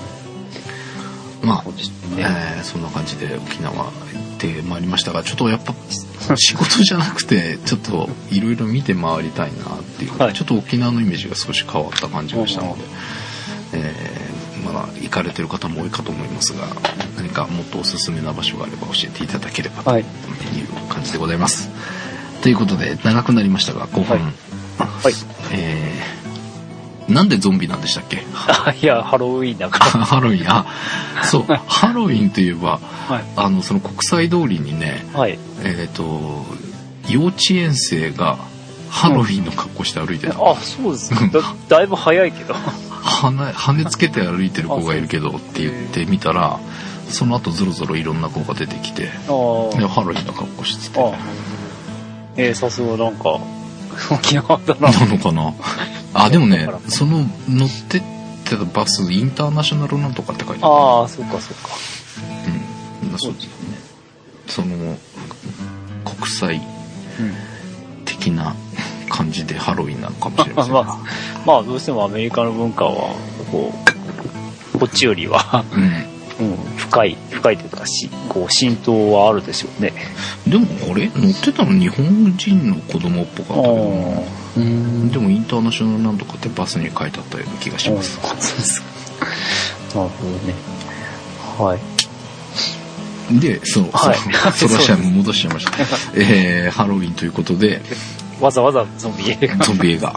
まあ、そんな感じで沖縄行ってまいりましたが、ちょっとやっぱ仕事じゃなくてちょっといろいろ見て回りたいなっていう、はい、ちょっと沖縄のイメージが少し変わった感じがしたので、まだ行かれてる方も多いかと思いますが、何かもっとおすすめな場所があれば教えていただければという感じでございます、はい、ということで長くなりましたが後半、 はい、 なんでゾンビなんでしたっけ？ いや、ハロウィーンだから。 ハロウィーン、そう、ハロウィーンといえば、はい、その国際通りにね、 はい、 幼稚園生がハロウィーンの格好して歩いてた。 あ、そうですね。だいぶ早いけど。 羽つけて歩いてる子がいるけどって言ってみたら、その後ゾロゾロいろんな子が出てきて、でハロウィーンの格好してて。さすがなんか、沖縄だな。 なのかな。あ、でもね、その乗ってってたバス、インターナショナルなんとかって書いてある。 ああ、そっかそっか。 うん。そうですね。その、国際的な感じでハロウィンなのかもしれません。 まあ、どうしてもアメリカの文化は、こっちよりは、深いというか浸透はあるでしょうね。 でもこれ乗ってたの日本人の子供っぽかったけどな。でもインターナショナルなんとかってバスに書いてあったような気がします。 そうですか。なるほどね。はい。 で、その話は戻しちゃいました。ハロウィンということで、 わざわざゾンビ映画。 ゾンビ映画。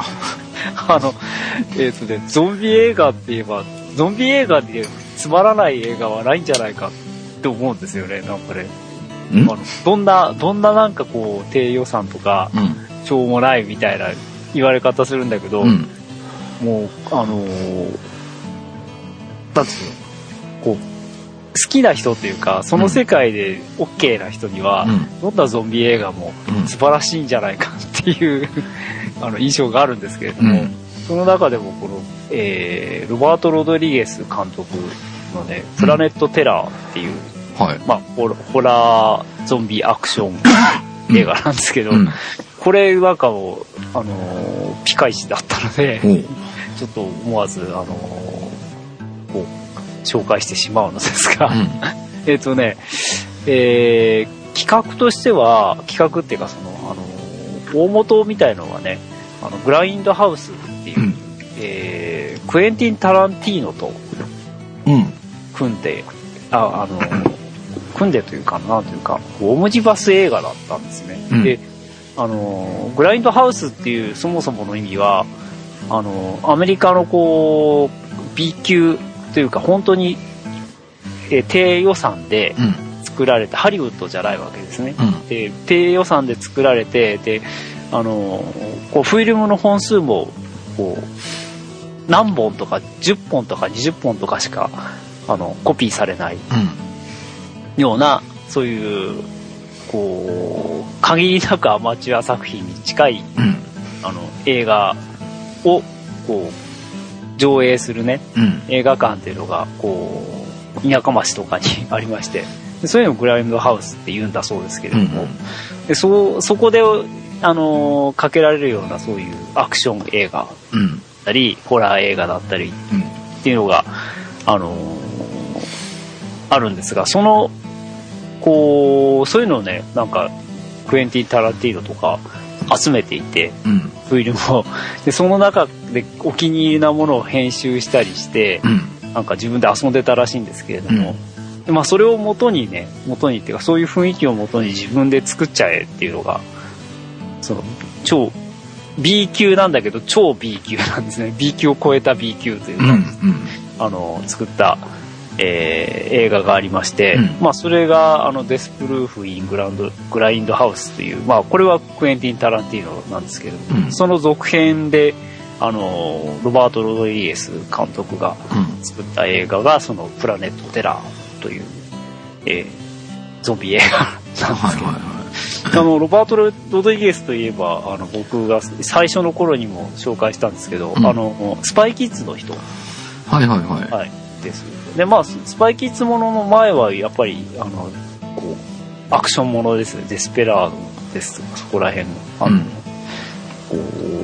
ゾンビ映画って言えば、ゾンビ映画でつまらない映画はないんじゃないかって思うんですよね。なんかね。どんななんかこう低予算とか、しょうもないみたいな言われ方するんだけど、もうなんつうの、こう好きな人っていうか、その世界で OK な人には、どんなゾンビ映画も素晴らしいんじゃないかっていう印象があるんですけれども、その中でもこの、ロバート・ロドリゲス監督のね、プラネット・テラーっていう、まあ、ホラーゾンビアクション映画なんですけど、これなんかもピカイチだったので、ちょっと思わずこう紹介してしまうのですが、企画としては、企画っていうか大元みたいのはね、グラインドハウスっていう、クエンティン・タランティーノと組んで、組んでというか、なんというか、オムニバス映画だったんですね。で、グラインドハウスっていうそもそもの意味は、アメリカのこう、B 級というか、本当に、低予算で作られた、ハリウッドじゃないわけですね。で、低予算で作られて、で、こうフィルムの本数もこう何本とか10本とか20本とかしかコピーされないような、そういうこう限りなくアマチュア作品に近い、映画をこう上映するね、映画館っていうのがこう田舎町とかにありまして、でそういうのをグラインドハウスって言うんだそうですけれども、でそこでかけられるようなそういうアクション映画だったり、ホラー映画だったりっていうのが、あるんですが、こう、そういうのをね、なんか、クエンティン・タランティーノとか集めていて、フィルムを。で、その中でお気に入りなものを編集したりして、なんか自分で遊んでたらしいんですけれども、でまあそれを元にっていうか、そういう雰囲気を元に自分で作っちゃえっていうのが、その超 B 級なんだけど超 B 級なんですね。 B 級を超えた B 級というか、作った映画がありまして、まあそれがデスプルーフ・イン・グラインドハウスという、まあこれはクエンティン・タランティーノなんですけど、その続編でロバート・ロドリゲス監督が作った映画がそのプラネット・テラーという、ゾンビ映画なんですけど、ロバート・ロドリゲスといえば僕が最初の頃にも紹介したんですけど、スパイキッズの人、ですで、まあスパイキッズものの前はやっぱりこうアクションものですね。デスペラードですとかそこら辺のこ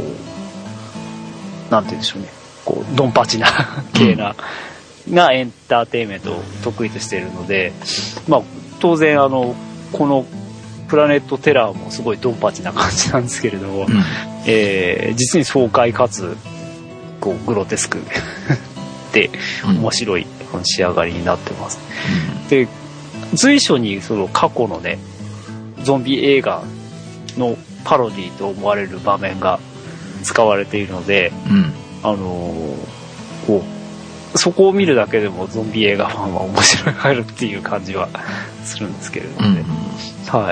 うなんて言うんでしょうね、こうドンパチな系な、がエンターテインメントを得意としているので、まあ当然このプラネットテラーもすごいドンパチな感じなんですけれども、実に爽快かつこうグロテスクで面白い仕上がりになってます。で、随所にその過去のねゾンビ映画のパロディと思われる場面が使われているので、こうそこを見るだけでもゾンビ映画ファンは面白がるっていう感じはするんですけれどもね。はい。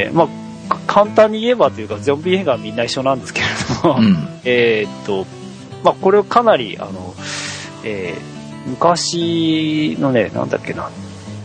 まあ簡単に言えばというかゾンビ映画はみんな一緒なんですけれども、まあこれをかなり昔のね、なんだっけな、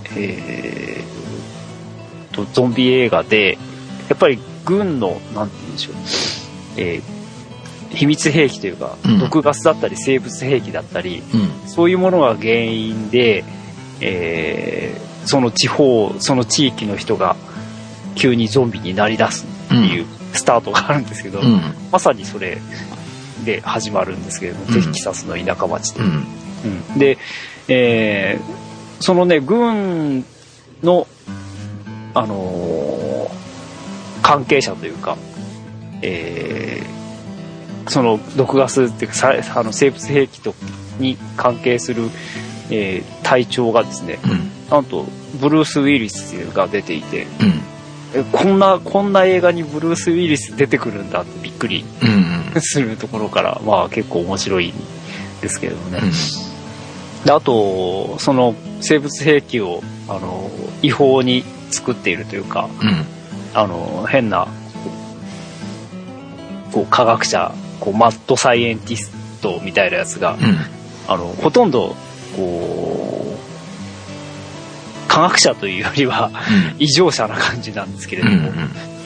ゾンビ映画でやっぱり軍のなんて言うんでしょう、秘密兵器というか、毒ガスだったり生物兵器だったり、そういうものが原因で、その地方その地域の人が急にゾンビになりだすっていうスタートがあるんですけど、まさにそれで始まるんですけれども、テキサスの田舎町で、で、そのね軍の関係者というか、その毒ガスっていうか生物兵器に関係する、隊長がですね、なんとブルース・ウィリスが出ていて、こんな映画にブルース・ウィリス出てくるんだってびっくりするところから、まあ結構面白いんですけれどもね。で、あとその生物兵器を違法に作っているというか、変なこう科学者、こうマッドサイエンティストみたいなやつが、ほとんどこう科学者というよりは異常者な感じなんですけれども、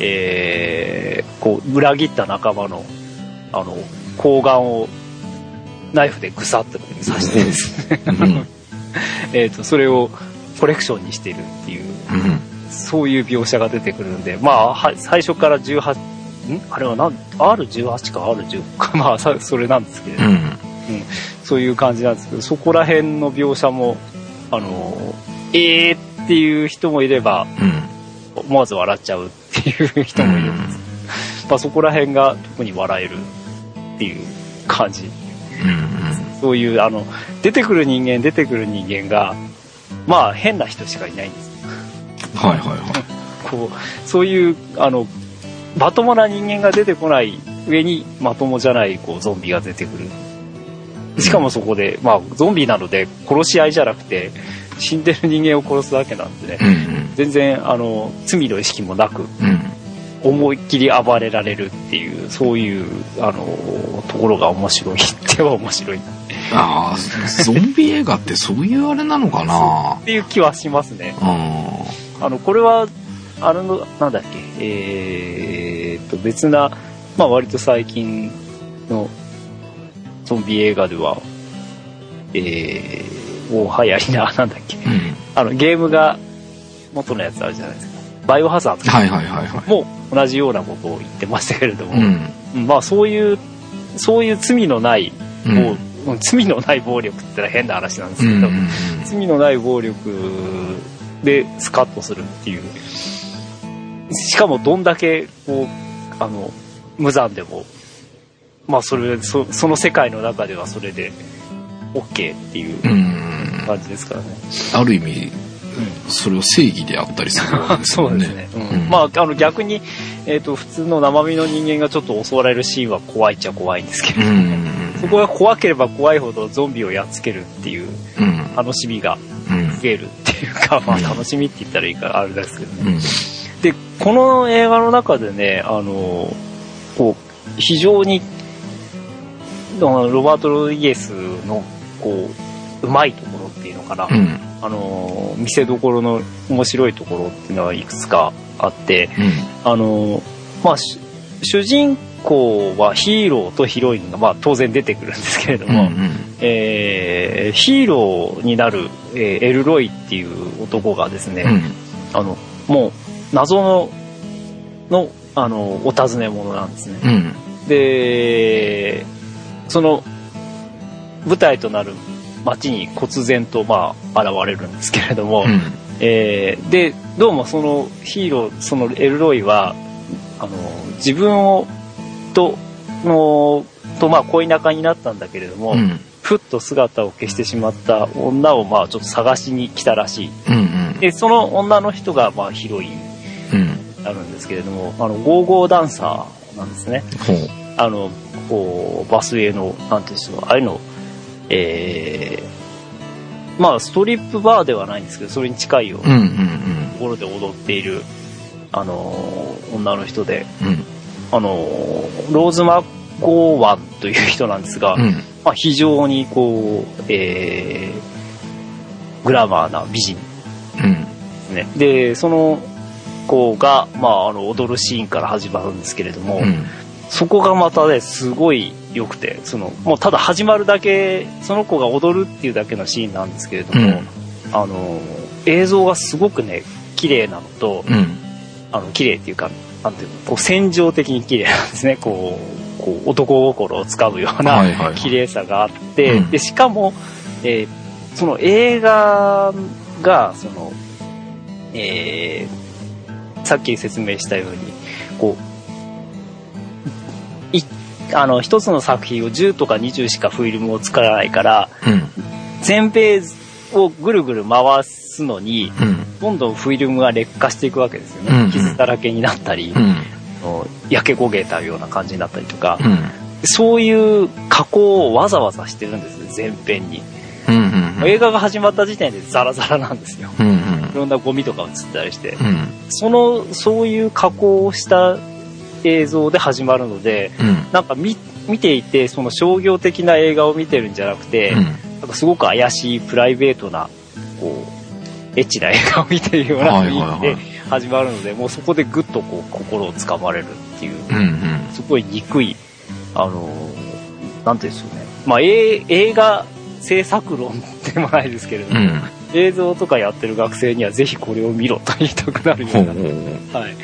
こう裏切った仲間の睾丸をナイフでグサッと刺してですねそれをコレクションにしているっていう、そういう描写が出てくるんで、まあ最初からあれはR18 か R10 かまあそれなんですけれども、そういう感じなんですけど、そこら辺の描写もっていう人もいれば、思わず笑っちゃうっていう人もいるんです。まあそこら辺が特に笑えるっていう感じ。そういう出てくる人間がまあ変な人しかいないんです。こうそういうまともな人間が出てこない上にまともじゃないこうゾンビが出てくる。しかもそこで、まあゾンビなので殺し合いじゃなくて死んでる人間を殺すだけなんでね、全然罪の意識もなく、思いっきり暴れられるっていう、そういうところが面白いっては面白い。 ああ、ゾンビ映画ってそういうあれなのかなっていう気はしますね。これはなんだっけ、別な、まあ割と最近のゾンビ映画では、大流行りな、なんだっけ、ゲームが元のやつあるじゃないですか。バイオハザードも同じようなことを言ってましたけれども、まあそういう罪のない、罪のない暴力って言ったら変な話なんですけど、罪のない暴力でスカッとするっていう。しかもどんだけこう無残でも、まあその世界の中ではそれで OK っていう感じですからね。 ある意味、それは正義であったりするわけですよね。 そうですね。まあ逆に普通の生身の人間がちょっと襲われるシーンは怖いっちゃ怖いんですけれども、 そこが怖ければ怖いほどゾンビをやっつけるっていう楽しみが増えるっていうか、まあ楽しみって言ったらいいからあれですけどね。で、この映画の中でね、こう、非常に、ロバート・ロドリゲスの、こう、うまいところっていうのかな。見せどころの面白いところっていうのはいくつかあって、まあ、主人公はヒーローとヒロインが、まあ、当然出てくるんですけれども、ヒーローになる、エルロイっていう男がですね、もう謎のお尋ね者なんですね。で、その舞台となる街に忽然とまあ現れるんですけれども、でどうもそのヒーロー、そのエルロイは自分とまあ恋仲になったんだけれども、ふっと姿を消してしまった女をまあちょっと探しに来たらしい。でその女の人がまあヒロインになるんですけれども、ゴーゴーダンサーなんですね。こうバスへのなんていうんでしょう、ああいうの、まあストリップバーではないんですけど、それに近いようなところで踊っている女の人で、ローズ・マゴーワンという人なんですが、まあ、非常にこう、グラマーな美人ですね。でその子が、まあ、踊るシーンから始まるんですけれども、そこがまたねすごい良くて、もうただ始まるだけ、その子が踊るっていうだけのシーンなんですけれども、映像がすごくね綺麗なのと、綺麗っていうか、なんていうの、こう戦場的に綺麗なんですね。こう男心をつかむような綺麗さがあって、でしかも、その映画がさっき説明したようにこう一つの作品を10とか20しかフィルムを使わないから、全米をぐるぐる回すのに、どんどんフィルムが劣化していくわけですよね。傷だらけになったり、焼け焦げたような感じになったりとか、そういう加工をわざわざしてるんですね、全編に。映画が始まった時点でザラザラなんですよ。いろんなゴミとか映ったりして、そういう加工をした映像で始まるので、なんか見ていて、その商業的な映画を見てるんじゃなくて、なんかすごく怪しいプライベートなこうエッチな映画を見ているような雰囲気で始まるので、もうそこでぐっとこう心をつかまれるっていう、すごい憎いなんていうんですよね、まあ映画制作論でもないですけれども、映像とかやってる学生にはぜひこれを見ろと言いたくなるような、はい、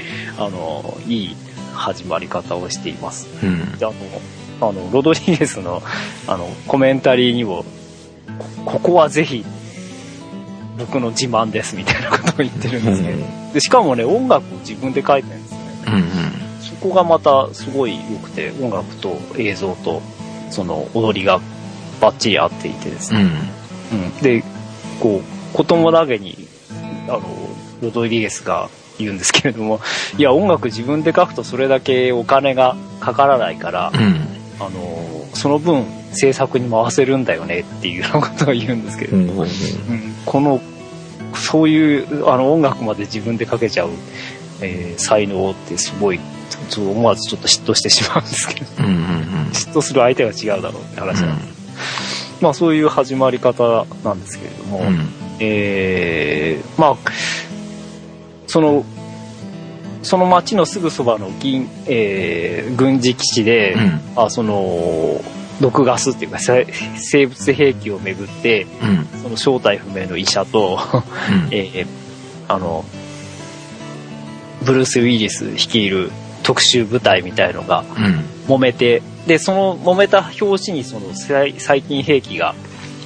いい始まり方をしています。でロドリゲスのコメンタリーにも、ここはぜひ僕の自慢ですみたいなことを言ってるんですけど、でしかもね音楽を自分で書いてるんですね。そこがまたすごい良くて、音楽と映像とその踊りがバッチリ合っていてですね、でこう子供投げにロドリゲスが言うんですけれども、いや音楽自分で書くとそれだけお金がかからないから、その分制作に回せるんだよねっていうようなことを言うんですけれども、そういう音楽まで自分で書けちゃう、才能ってすごい、思わずちょっと嫉妬してしまうんですけど、嫉妬する相手が違うだろうって話なんです。まあそういう始まり方なんですけれども、まあその町のすぐそばの軍事基地で、その毒ガスっていうか生物兵器をめぐって、その正体不明の医者と、ブルース・ウィリス率いる特殊部隊みたいのが揉めて、でその揉めた拍子にその細菌兵器が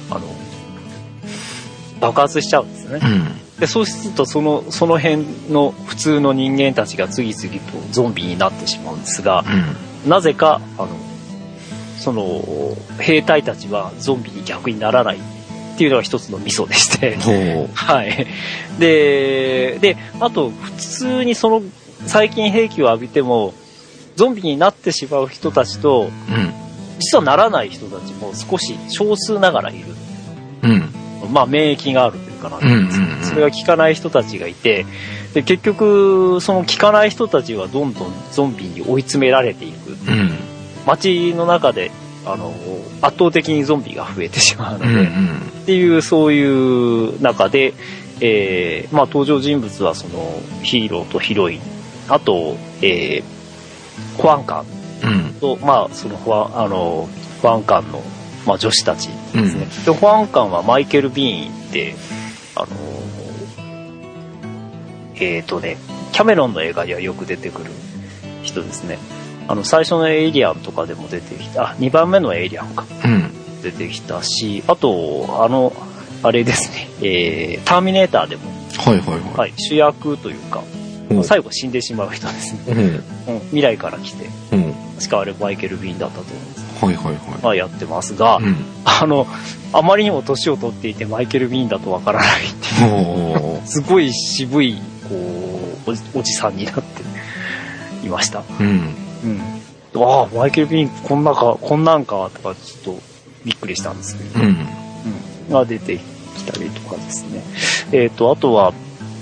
爆発しちゃうんですよね。でそうするとその辺の普通の人間たちが次々とゾンビになってしまうんですが、なぜかその兵隊たちはゾンビに逆にならないっていうのが一つのミソでして、はい。であと普通にその細菌兵器を浴びてもゾンビになってしまう人たちと、 実はならない人たちも少し少数ながらいる。 うん。 まあ免疫があるというかな、 うんうんうん、 それが効かない人たちがいて、で結局その効かない人たちはどんどんゾンビに追い詰められていく。 うん、 街の中で圧倒的にゾンビが増えてしまうので、うんうん、っていうそういう中で、まあ登場人物はそのヒーローとヒロイン、あと、保安官と、まあその保安官のまあ女子たちですね。で保安官はマイケル・ビーンってキャメロンの映画にはよく出てくる人ですね。最初のエイリアンとかでも出てきた、2番目のエイリアンか、うん、出てきたし、あとあれですね、ターミネーターでも、 はいはいはい、 はい、主役というか、最後死んでしまう人ですね。うん、未来から来て、確かあれマイケル・ビーンだったと思うんです。 はいはいはい。 まあやってますが、あまりにも年を取っていてマイケル・ビーンだとわからないっていう、すごい渋いおじさんになっていました。ああ、マイケル・ビーンこんなんかとかちょっとびっくりしたんですけど、が出てきたりとかですね。あとは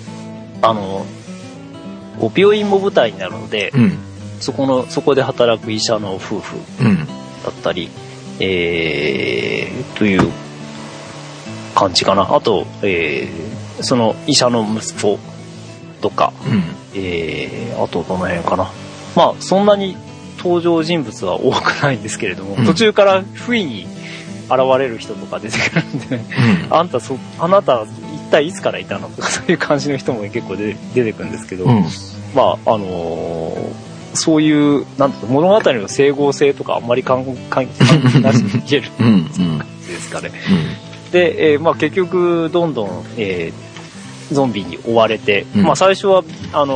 病院も舞台になるので、そこで働く医者の夫婦だったり、という感じかな。あと、その医者の息子とか、あとどの辺かな。まあそんなに登場人物は多くないんですけれども、途中から不意に現れる人とか出てくるんで、あなた一体いつからいたのとかそういう感じの人も結構出てくるんですけど、まあそういうなんていう物語の整合性とかあんまり関係なしに言える感じですかね。で、まあ結局どんどん、ゾンビに追われて、まあ最初は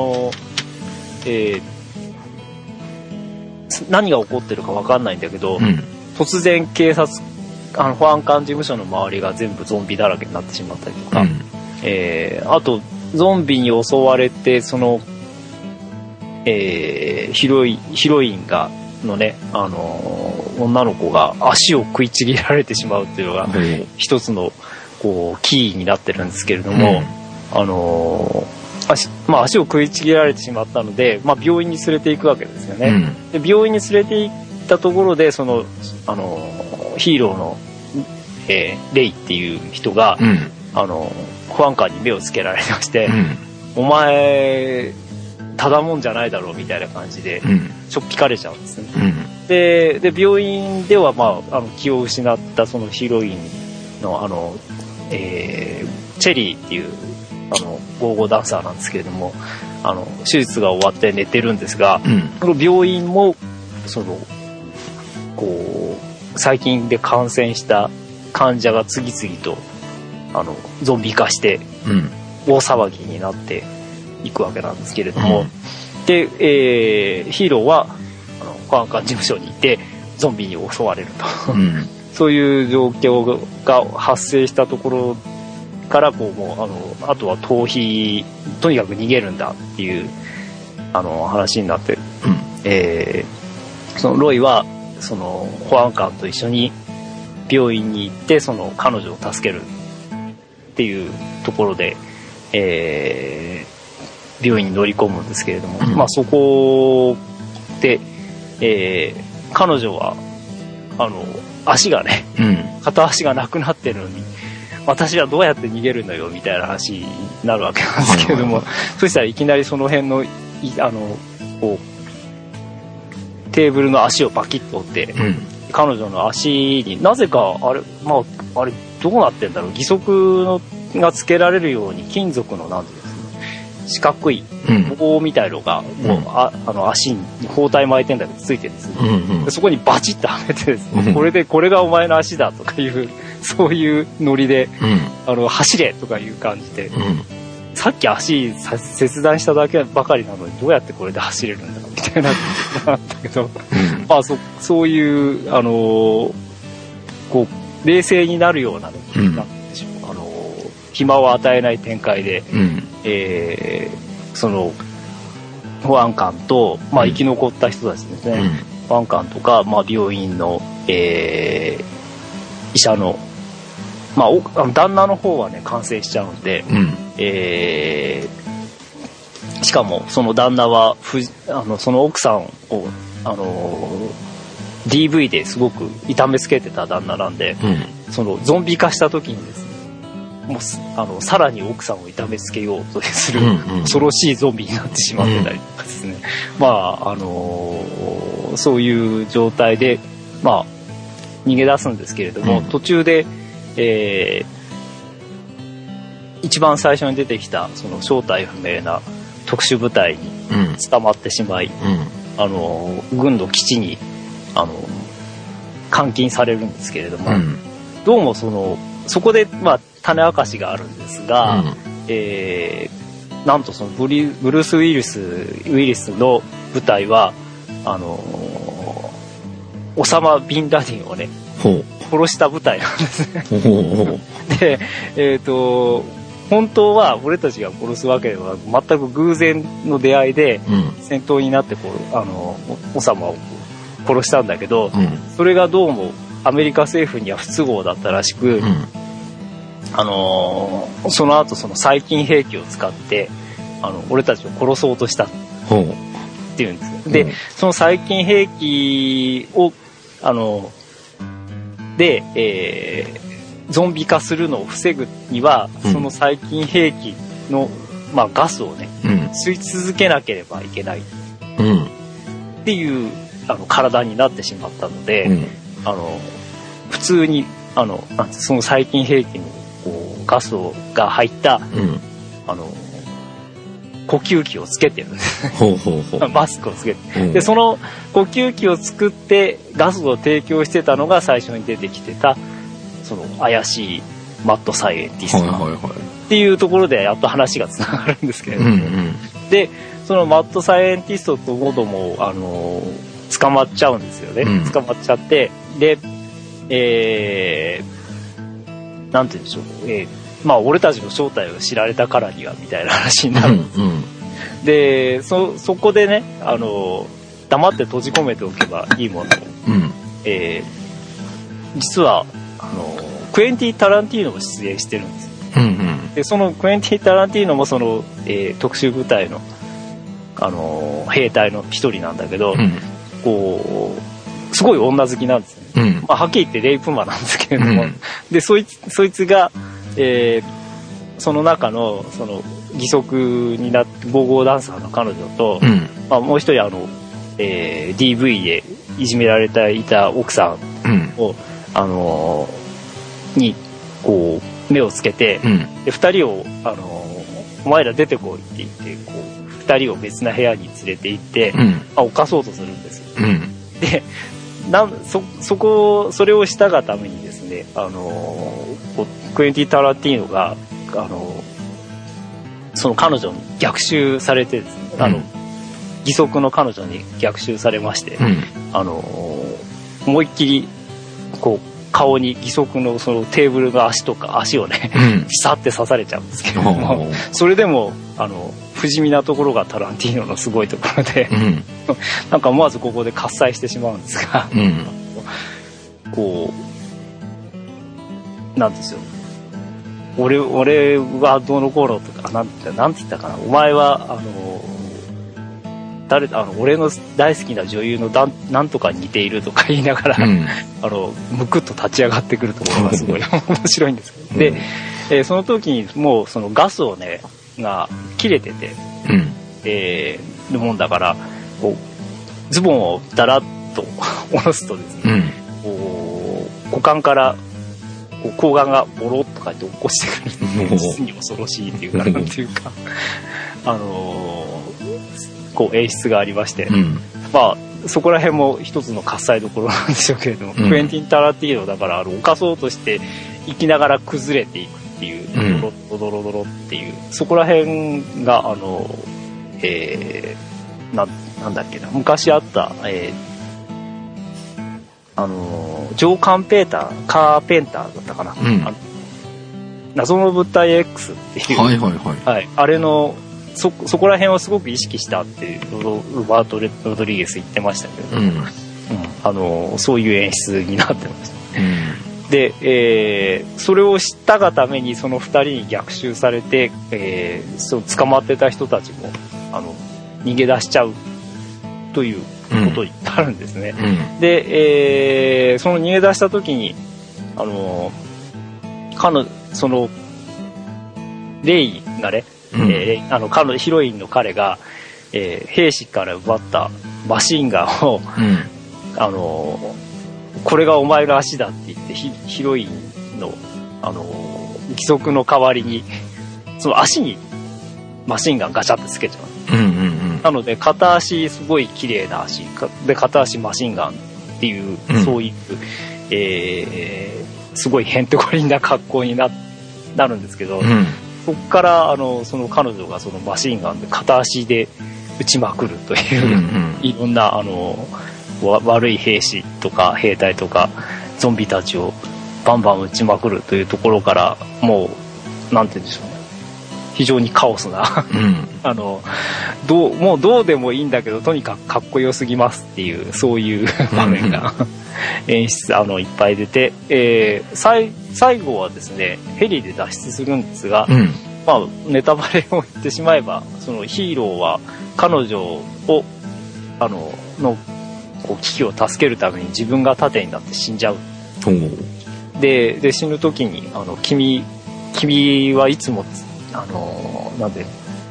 何が起こってるか分かんないんだけど、突然保安官事務所の周りが全部ゾンビだらけになってしまったりとか、あとゾンビに襲われてその、ヒロインのね、女の子が足を食いちぎられてしまうっていうのが一つのキーになってるんですけれども、足を食いちぎられてしまったので、まあ、病院に連れて行くわけですよね。で病院に連れて行ったところでヒーローの、レイっていう人が、保安官に目をつけられまして、お前ただもんじゃないだろうみたいな感じでしょっぴかれちゃうんですね。で病院では、まあ、気を失ったそのヒロインのチェリーっていうゴーゴーダンサーなんですけれども、手術が終わって寝てるんですが、この病院も最近で感染した患者が次々とゾンビ化して大騒ぎになっていくわけなんですけれども、で、ヒーローは保安官事務所にいてゾンビに襲われると、そういう状況が発生したところからもうあとは逃避、とにかく逃げるんだっていう話になって、そのロイはその保安官と一緒に病院に行ってその彼女を助けるっていうところで、病院に乗り込むんですけれども、まあそこで、彼女は足がね、片足がなくなってるのに私はどうやって逃げるのよみたいな話になるわけなんですけれども、そしたらいきなりその辺のテーブルの足をバキッと折って、彼女の足になぜかあれどうなってんだろう、義足がつけられるように金属のなんていうんですか、四角い棒みたいのがもう足に包帯巻いてんだけどついてるんですね。でそこにバチッとはめてですね、これがお前の足だとかいうそういうノリで、走れとかいう感じで、さっき足切断しただけばかりなのにどうやってこれで走れるんだろうみたいななんだけど、まあそういう冷静になるようなね、暇を与えない展開で、その保安官と、まあ、生き残った人たちですね、保安官とか、まあ、病院の医者の、まあ、旦那の方はね感染しちゃうんで、しかもその旦那はその奥さんをDV ですごく痛めつけてた旦那なんで、そのゾンビ化した時にですね、もうさらに奥さんを痛めつけようとする恐ろしいゾンビになってしまってたりとかですね、まあそういう状態でまあ逃げ出すんですけれども、途中で、一番最初に出てきたその正体不明な特殊部隊に捕まってしまい、軍の基地に監禁されるんですけれども、どうもそこでまあ種明かしがあるんですが、なんとそのブルース・ウィリスの部隊はオサマ・ビンラディンをね殺した部隊なんですね。で、本当は俺たちが殺すわけでは全く偶然の出会いで戦闘になってオサマを殺したんだけど、それがどうもアメリカ政府には不都合だったらしく、その後その細菌兵器を使って俺たちを殺そうとしたっていうんです。で、その細菌兵器をゾンビ化するのを防ぐには、その細菌兵器の、まあ、ガスをね、吸い続けなければいけないっていう体になってしまったので、普通にその細菌兵器のガスが入った、呼吸器をつけてるんですマスクをつけて、でその呼吸器を作ってガスを提供してたのが最初に出てきてたその怪しいマッドサイエンティストっていうところでやっと話がつながるんですけれども、でそのマッドサイエンティストともども捕まっちゃうんですよね、捕まっちゃって、でなんて言うんでしょう、まあ俺たちの正体を知られたからにはみたいな話になるんです、でそこでね黙って閉じ込めておけばいいものを、実はクエンティ・タランティーノも出演してるんですよ、でそのクエンティ・タランティーノもその、特殊部隊の、兵隊の一人なんだけど、こうすごい女好きなんですよね、まあ、はっきり言ってレイプ魔なんですけれども、でそいつがその中のその義足になってゴーゴーダンサーの彼女と、まあ、もう一人DV でいじめられていた奥さんを、にこう目をつけて、で2人をお前ら出てこいって言ってこう2人を別な部屋に連れて行って、犯そうとするんですよ、でそれをしたがためにですね、クエンティ・タランティーノがその彼女に逆襲されてですね、義足の彼女に逆襲されまして、思いっきりこう顔に義足のそのテーブルの足をね、ピサって刺されちゃうんですけども、それでも不死身なところがタランティーノのすごいところで、なんか思わずここで喝采してしまうんですが、こうなんですよ、俺はどうのこうのとかなんて言ったかな、お前は俺の大好きな女優のなんとかに似ているとか言いながら、むくっと立ち上がってくるところがすごい面白いんですけど、で、その時にもうそのガスをねが切れてて、るもんだからこうズボンをだらっと下ろすとですね、股間から睾丸がボロッとかって落っこしてくる実に恐ろしいっていうかなんていうかこう演出がありまして、まあそこら辺も一つの喝采どころなんでしょうけれども、クエンティン・タランティーノだから犯そうとして生きながら崩れていくっていう、ドロドロっていうそこら辺がなんだっけな、昔あったジョー・カーペンターだったかな、謎の物体 X っていう、あれのそこら辺をすごく意識したっていうロバート・ロドリゲス言ってましたけど、 そういう演出になってます。で、それを知ったがためにその2人に逆襲されて、そう捕まってた人たちも逃げ出しちゃうということになるんですね。で、その逃げ出した時にそのレイがね、ヒロインの彼が、兵士から奪ったマシンガンを、これがお前の足だって言ってヒロインの義足の代わりにその足にマシンガンガチャってつけちゃう。なので片足すごい綺麗な足で片足マシンガンっていう、そういう、すごいへんてこりんな格好になるんですけど、そこからその彼女がそのマシンガンで片足で撃ちまくるという、いろんな悪い兵士とか兵隊とかゾンビたちをバンバン撃ちまくるというところから、もうなんて言うんでしょうね、非常にカオスなもうどうでもいいんだけどとにかくかっこよすぎますっていう、そういう場面が演出いっぱい出て、最後はですねヘリで脱出するんですが、まあネタバレを言ってしまえば、そのヒーローは彼女をの危機を助けるために自分が盾になって死んじゃう。で死ぬ時に君はいつもなんで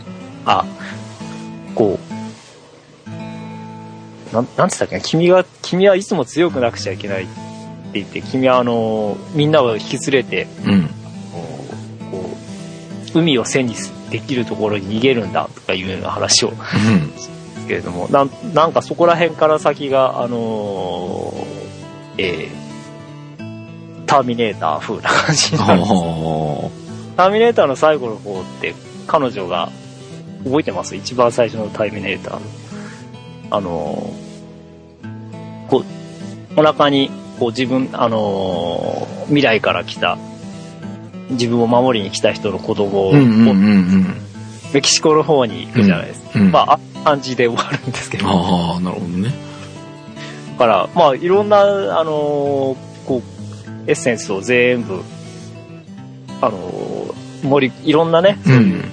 なんて言ったっけな、君はいつも強くなくちゃいけないって言って、君はみんなを引き連れて、海を背にできるところに逃げるんだとかいうような話をですけれども、なんかそこら辺から先がターミネーター風な感じになるんです。ターミネーターの最後の方って彼女が覚えてます？一番最初のターミネーターのお腹に自分未来から来た自分を守りに来た人の子供を、メキシコの方に行くじゃないですか。まあ感じで終わるんですけど。 なるほどね。 だからまあいろんなエッセンスを全部いろんなね、そういう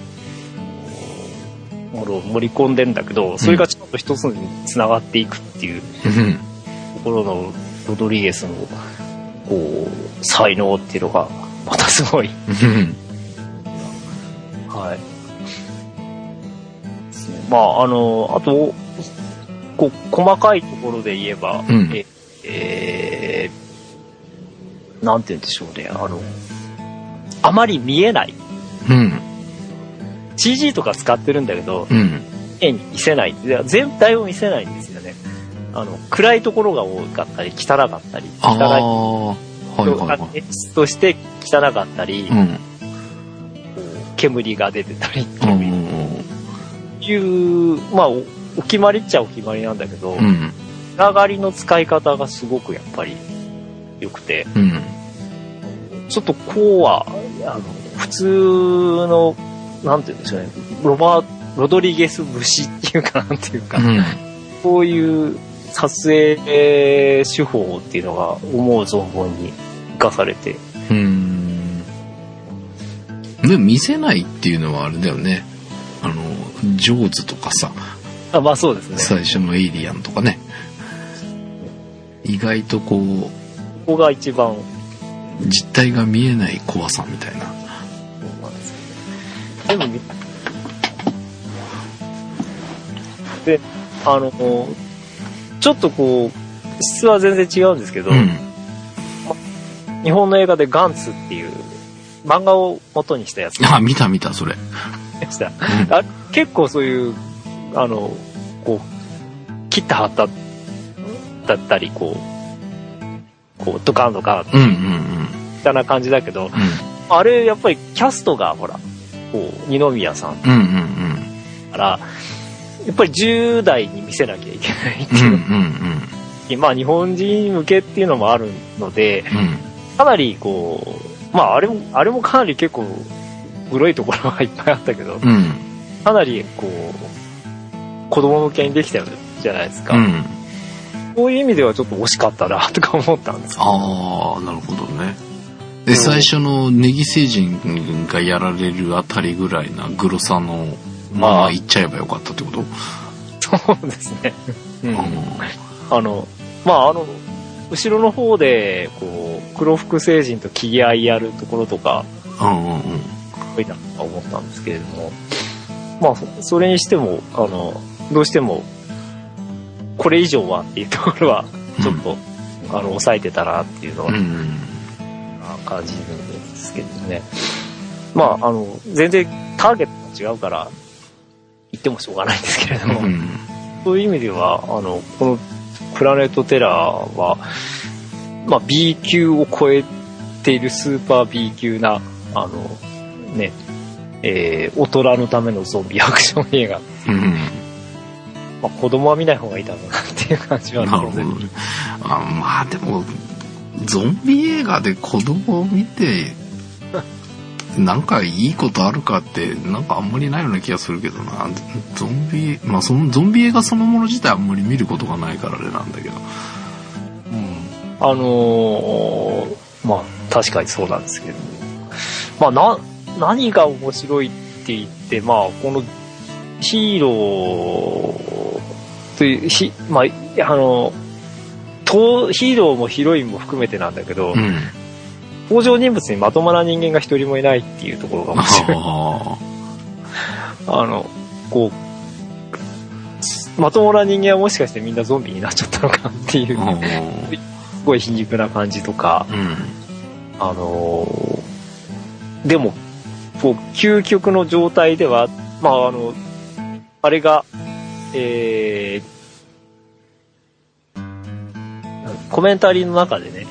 ものを盛り込んでるんだけど、それがちょっと一つに繋がっていくっていうところのロドリゲスの才能っていうのがまたすごいはい。まああと細かいところで言えば、なんて言うんでしょうね、あまり見えない、CG とか使ってるんだけど、絵に見せない、全体を見せないんですよね。暗いところが多かったり汚かったり、演出として汚かったり、煙が出てたりっていう、まあお決まりっちゃお決まりなんだけど、裏がりの使い方がすごくやっぱり良くて、ちょっと普通のなんて言うんでしょうね、ロドリゲス節っていうかなんていうか、こういう撮影手法っていうのが思う存分に生かされて、 で見せないっていうのはあれだよね。ジョーズとかさ、 まあそうですね。 最初のエイリアンとかね。意外とここが一番実体が見えない怖さみたいな。 でもでちょっと質は全然違うんですけど、日本の映画でガンツっていう漫画を元にしたやつ。 見たそれ。 結構そういう切った貼っただったりドカンドカンみたいな感じだけど、あれやっぱりキャストがほら二宮さんからやっぱり10代に見せなきゃいけないっていう、まあ日本人向けっていうのもあるので、かなりまああれもかなり結構グロいところがいっぱいあったけど、かなり子供向けにできたじゃないですか。 そういう意味ではちょっと惜しかったなとか思ったんですけど。 ああ、なるほどね。で、最初のネギ星人がやられるあたりぐらいなグロさのまあ言っちゃえばよかったってこと？ そうですね。後ろの方でこう黒服星人と切り合いやるところとか、いいなと思ったんですけれども、まあそれにしてもどうしてもこれ以上はっていうところはちょっと、抑えてたなっていうのは、感じるんですけどね。まあ全然ターゲットが違うから言ってもしょうがないんですけれども、そういう意味ではこのプラネットテラーは、まあ、B 級を超えているスーパー B 級な大人のためのゾンビアクション映画、まあ、子供は見ない方がいいだろうなっていう感じは当然。 まあでもゾンビ映画で子供を見てなんかいいことあるかってなんかあんまりないような気がするけどな。ゾンビ映画そのもの自体あんまり見ることがないからあれなんだけど、 まあ確かにそうなんですけど、まあ何が面白いって言って、まあこのヒーローというヒーローもヒロインも含めてなんだけど、登場人物にまともな人間が一人もいないっていうところが面白い。こうまともな人間はもしかしてみんなゾンビになっちゃったのかっていうすごい皮肉な感じとか、でもこう究極の状態ではまああれがコメンタリーの中でね、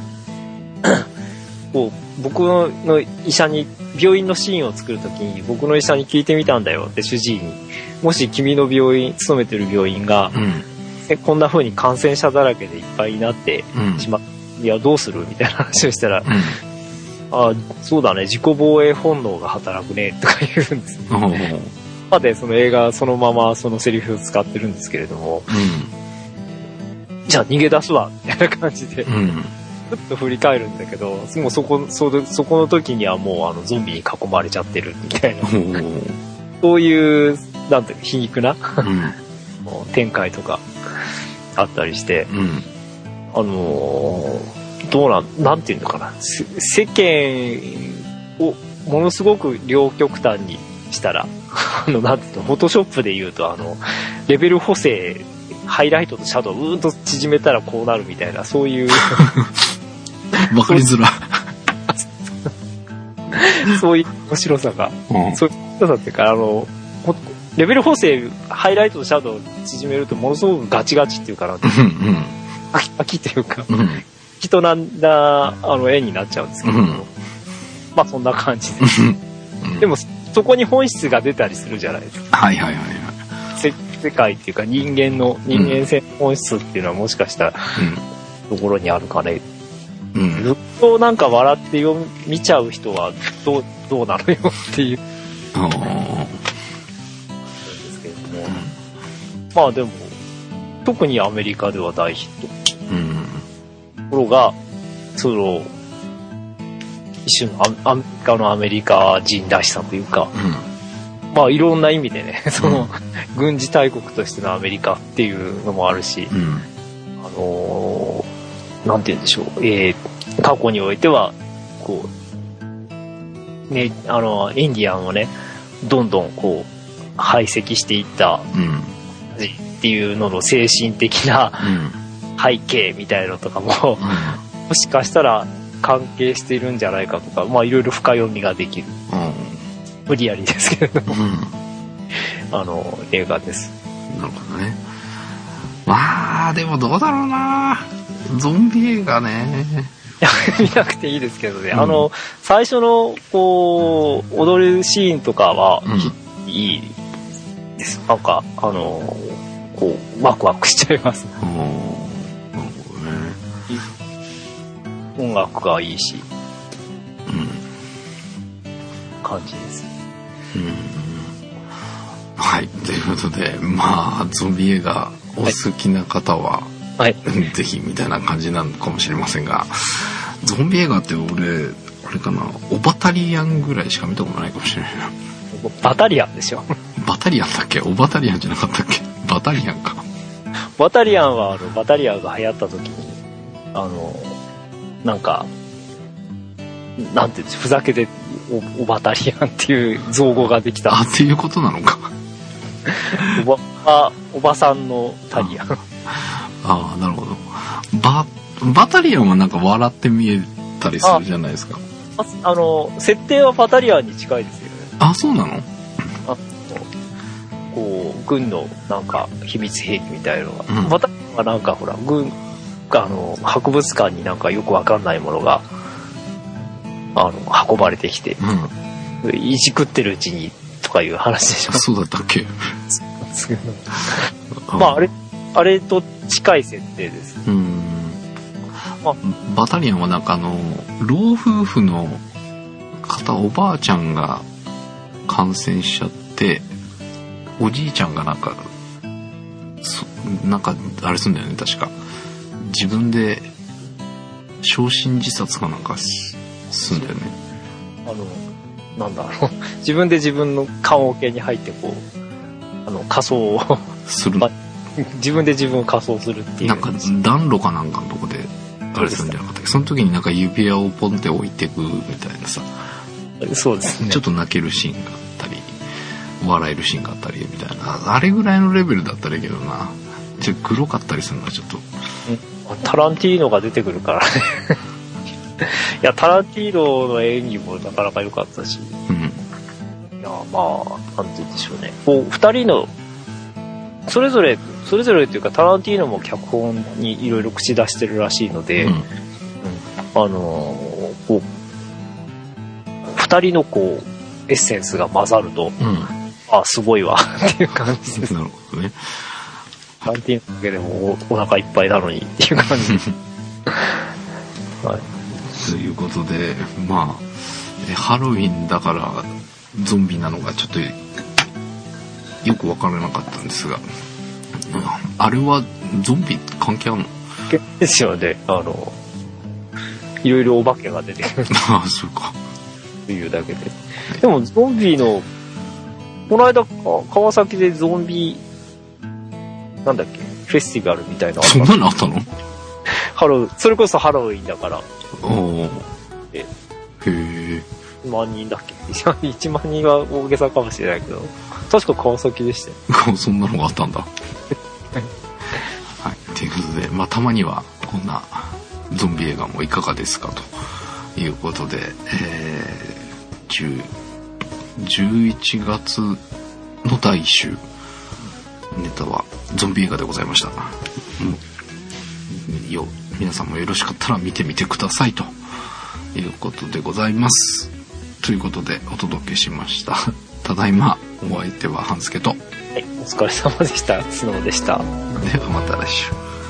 こう僕の医者に病院のシーンを作るときに僕の医者に聞いてみたんだよって主治医に、もし君の病院勤めてる病院が、こんな風に感染者だらけでいっぱいになってしまいやどうするみたいな話をしたら、そうだね自己防衛本能が働くねとか言うんですね。までその映画そのままそのセリフを使ってるんですけれども、じゃあ逃げ出すわみたいな感じで、ちょっと振り返るんだけど、もうそこの時にはもうゾンビに囲まれちゃってるみたいな、そういうなんていうか皮肉な、展開とかあったりして、なんていうのかな、世間をものすごく両極端にしたらなんていうの、フォトショップで言うとレベル補正ハイライトとシャドウと縮めたらこうなるみたいな、そういうわかりづらそういう面白さが、そういう面白さっていうかレベル補正ハイライトとシャドウを縮めるとものすごくガチガチっていうかな、パキっていうか、人なんだ絵になっちゃうんですけど、まあそんな感じででもそこに本質が出たりするじゃないですか。世界っていうか人間性の本質っていうのはもしかしたらところにあるかね。ずっとなんか笑って見ちゃう人はどうなのよっていうですけれども、まあでも特にアメリカでは大ヒット。ところがその一種のアメリカ人らしさというか、まあいろんな意味でね、その軍事大国としてのアメリカっていうのもあるし、なんて言うんでしょう、過去においてはこうね、インディアンをねどんどんこう排斥していったっていうのの精神的な背景みたいなのとかも、もしかしたら関係しているんじゃないかとか、まあいろいろ深読みができる。無理やりですけれども、映画です。 なるほどね。まあでもどうだろうな、ゾンビ映画ね。 見なくていいですけどね、最初のこう踊るシーンとかはいいです。なんかこうワクワクしちゃいます。なるほどね。音楽がいいし、感じです。 はい、ということで、まあゾンビ映画お好きな方ははい。 ぜひみたいな感じなのかもしれませんが、ゾンビ映画って俺、あれかな、オバタリアンぐらいしか見たことないかもしれないな。 バタリアンでしょ。 バタリアンだっけ？オバタリアンじゃなかったっけ？バタリアンか。 バタリアンはバタリアンが流行った時に、なんか、なんていうんですか、ふざけでオバタリアンっていう造語ができた。 あ、っていうことなのか。 おばさんのタリアン。 ああ、なるほど。バタリアンはなんか笑って見えたりするじゃないですか。 設定はバタリアンに近いですよね。 あ、そうなの？ こう、軍のなんか秘密兵器みたいなのが。 うん、 バタリアンはなんかほら、博物館になんかよくわかんないものが、運ばれてきて、いじくってるうちに、とかいう話でしょ。 そうだったっけ？ まあ、あれと近い設定です。 バタリアンはなんか老夫婦のおばあちゃんが感染しちゃって、おじいちゃんがなんかあれすんだよね、確か。自分で焼身自殺かなんかすんだよね。 なんだろう。自分で自分の棺桶に入ってこう、仮装をする。 自分で自分を仮装するっていう。 なんか暖炉かなんかのとこで、あれするんじゃなかったっけ？その時になんか指輪をポンって置いてくみたいなさ。 そうですね。 ちょっと泣けるシーンがあったり、笑えるシーンがあったりみたいな。あれぐらいのレベルだったらいいけどな。黒かったりするのはちょっと。 タランティーノが出てくるからね。いや、タランティーノの演技もなかなか良かったし。いや、まあ、なんて言うんでしょうね。こう、二人の、それぞれっていうか、タランティーノも脚本にいろいろ口出してるらしいので、こう、二人のこう、エッセンスが混ざると、すごいわ、っていう感じです。 なるほどね。 タランティーノだけでもお腹いっぱいなのにっていう感じ。はい。 ということで、まあ、ハロウィンだからゾンビなのがちょっとよく分からなかったんですが、あれはゾンビ関係あるの？ ですよね。いろいろお化けが出てくる。 ああ、そうか。 というだけで。でもゾンビの、この間川崎でゾンビ、なんだっけ、フェスティバルみたいな。 そんなのあったの？ それこそハロウィンだから。 へえ。 1万人だっけ？1万人は大げさかもしれないけど、確か川崎でしたよ。 そんなのがあったんだ。はい。ということで、まあたまにはこんなゾンビ映画もいかがですかということで、11月の第1週ネタはゾンビ映画でございました。皆さんもよろしかったら見てみてくださいということでございます。ということでお届けしました。ただいまお相手は半助と、 はい、お疲れ様でした。スノーでした。 ではまた来週。